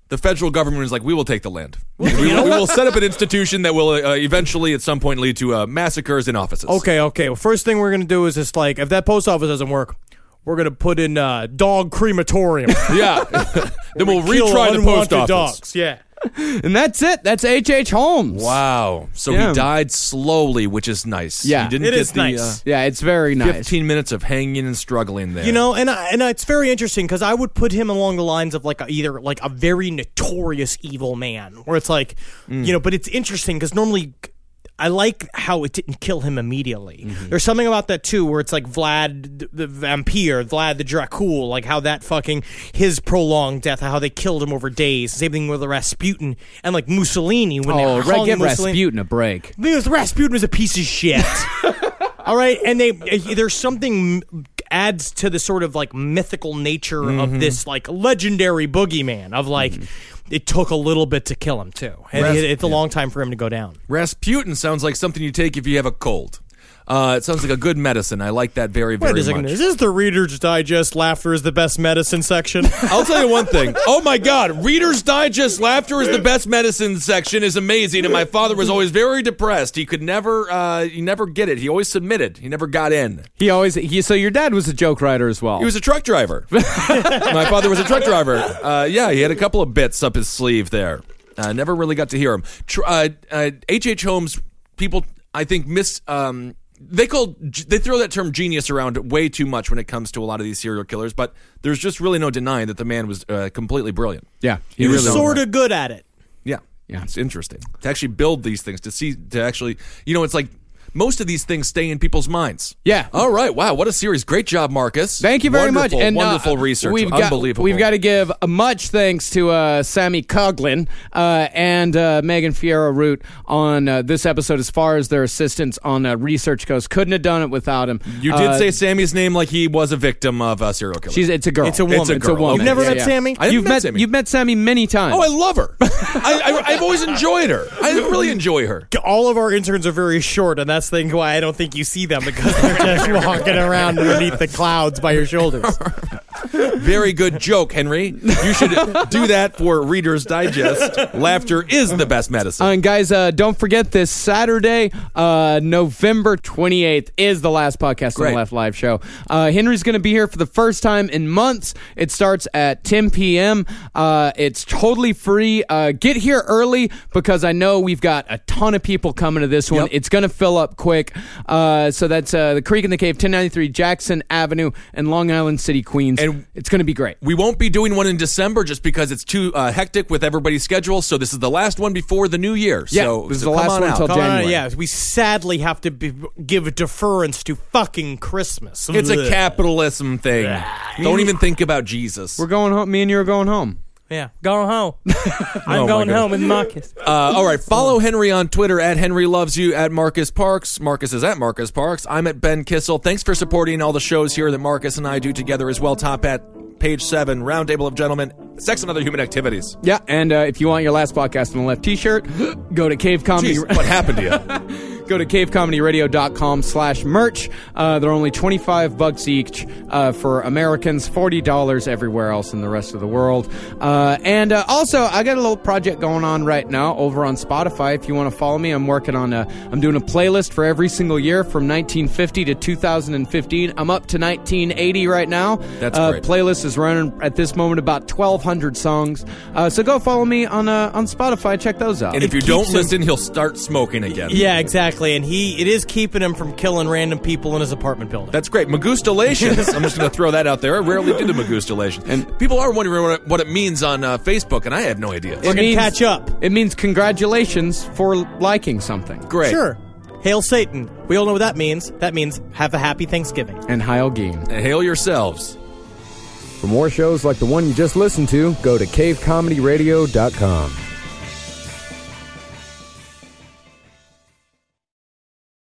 the federal government is like, we will take the land. We will set up an institution that will eventually, at some point, lead to massacres in offices. Okay. Well, first thing we're going to do is just like, if that post office doesn't work, we're going to put in dog crematorium. Yeah. Then we'll Kill retry the post unwanted office. dogs. Yeah. And that's it. That's H.H. Holmes. Wow. So Yeah. he died slowly, which is nice. Yeah. He didn't It get is the nice. Yeah, it's very nice. 15 minutes of hanging and struggling there. You know, and it's very interesting because I would put him along the lines of like either like a very notorious evil man, where it's like, but it's interesting because normally I like how it didn't kill him immediately. There's something about that too, where it's like Vlad the Vampire, Vlad the Dracul, like how that fucking his prolonged death, how they killed him over days. Same thing with Rasputin and like Mussolini when they hung give Mussolini. Rasputin a break. Because Rasputin was a piece of shit. All right, and there's something adds to the sort of like mythical nature of this like legendary boogeyman of like it took a little bit to kill him too, and it's a long time for him to go down. Rasputin sounds like something you take if you have a cold. It sounds like a good medicine. I like that very, very Wait a second, much. is this the Reader's Digest Laughter is the Best Medicine section? I'll tell you one thing. Oh my God, Reader's Digest Laughter is the Best Medicine section is amazing, and my father was always very depressed. He could never get it. He always submitted. He never got in. So your dad was a joke writer as well. He was a truck driver. My father was a truck driver. Yeah, he had a couple of bits up his sleeve there. Never really got to hear him. H.H. Holmes, people, I think, They throw that term genius around way too much when it comes to a lot of these serial killers, but there's just really no denying that the man was completely brilliant. Yeah, He was sort of good at it. Yeah, it's interesting to actually build these things, to actually, it's like most of these things stay in people's minds. Yeah. All right. Wow. What a series. Great job, Marcus. Thank you very much. And wonderful research. Unbelievable. We've got to give much thanks to Sammy Coughlin and Megan Fierro Root on this episode as far as their assistance on research goes. Couldn't have done it without him. You did say Sammy's name like he was a victim of a serial killer. It's a girl. It's a woman. It's a woman. You've never met Yeah. Sammy? I haven't met Sammy. You've met Sammy many times. Oh, I love her. I've always enjoyed her. I really enjoy her. All of our interns are very short, and that's the thing why I don't think you see them, because they're just walking around underneath the clouds by your shoulders. Very good joke, Henry. You should do that for Reader's Digest. Laughter is the best medicine. And guys, don't forget this Saturday, November 28th is the last podcast on the Left Live show. Henry's going to be here for the first time in months. It starts at 10 p.m. It's totally free. Get here early because I know we've got a ton of people coming to this one. Yep. It's going to fill up quick. So that's the Creek in the Cave, 1093 Jackson Avenue in Long Island City, Queens. And it's going to be great. We won't be doing one in December just because it's too hectic with everybody's schedule. So this is the last one before the new year. Yeah, so, this is so the come last on one out. until January. Yeah, we sadly have to give deference to fucking Christmas. It's a capitalism thing. Don't even think about Jesus. We're going home. Me and you are going home. Yeah, going home. I'm Oh, going my home with Marcus. All right, follow Henry on Twitter at Henry Loves You, at Marcus Parks. Marcus is at Marcus Parks. I'm at Ben Kissel. Thanks for supporting all the shows here that Marcus and I do together as well. Top at Page 7, Roundtable of Gentlemen, Sex and Other Human Activities. Yeah, and if you want your Last Podcast on the Left t-shirt, go to Cave Comedy. Jeez, what happened to you? Go to cavecomedyradio.com/merch. They're only $25 each for Americans, $40 everywhere else in the rest of the world. And also, I got a little project going on right now over on Spotify. If you want to follow me, I'm working on I'm doing a playlist for every single year from 1950 to 2015. I'm up to 1980 right now. That's great. Playlist is running at this moment about 1,200 songs. So go follow me on Spotify. Check those out. And if you don't listen, he'll start smoking again. Yeah, exactly. And it is keeping him from killing random people in his apartment building. That's great. Magustalations. I'm just going to throw that out there. I rarely do the Magustalations. And people are wondering what it means on Facebook, and I have no idea. We're going to catch up. It means congratulations for liking something. Great. Sure. Hail Satan. We all know what that means. That means have a happy Thanksgiving. And Heil Geen. And hail yourselves. For more shows like the one you just listened to, go to cavecomedyradio.com.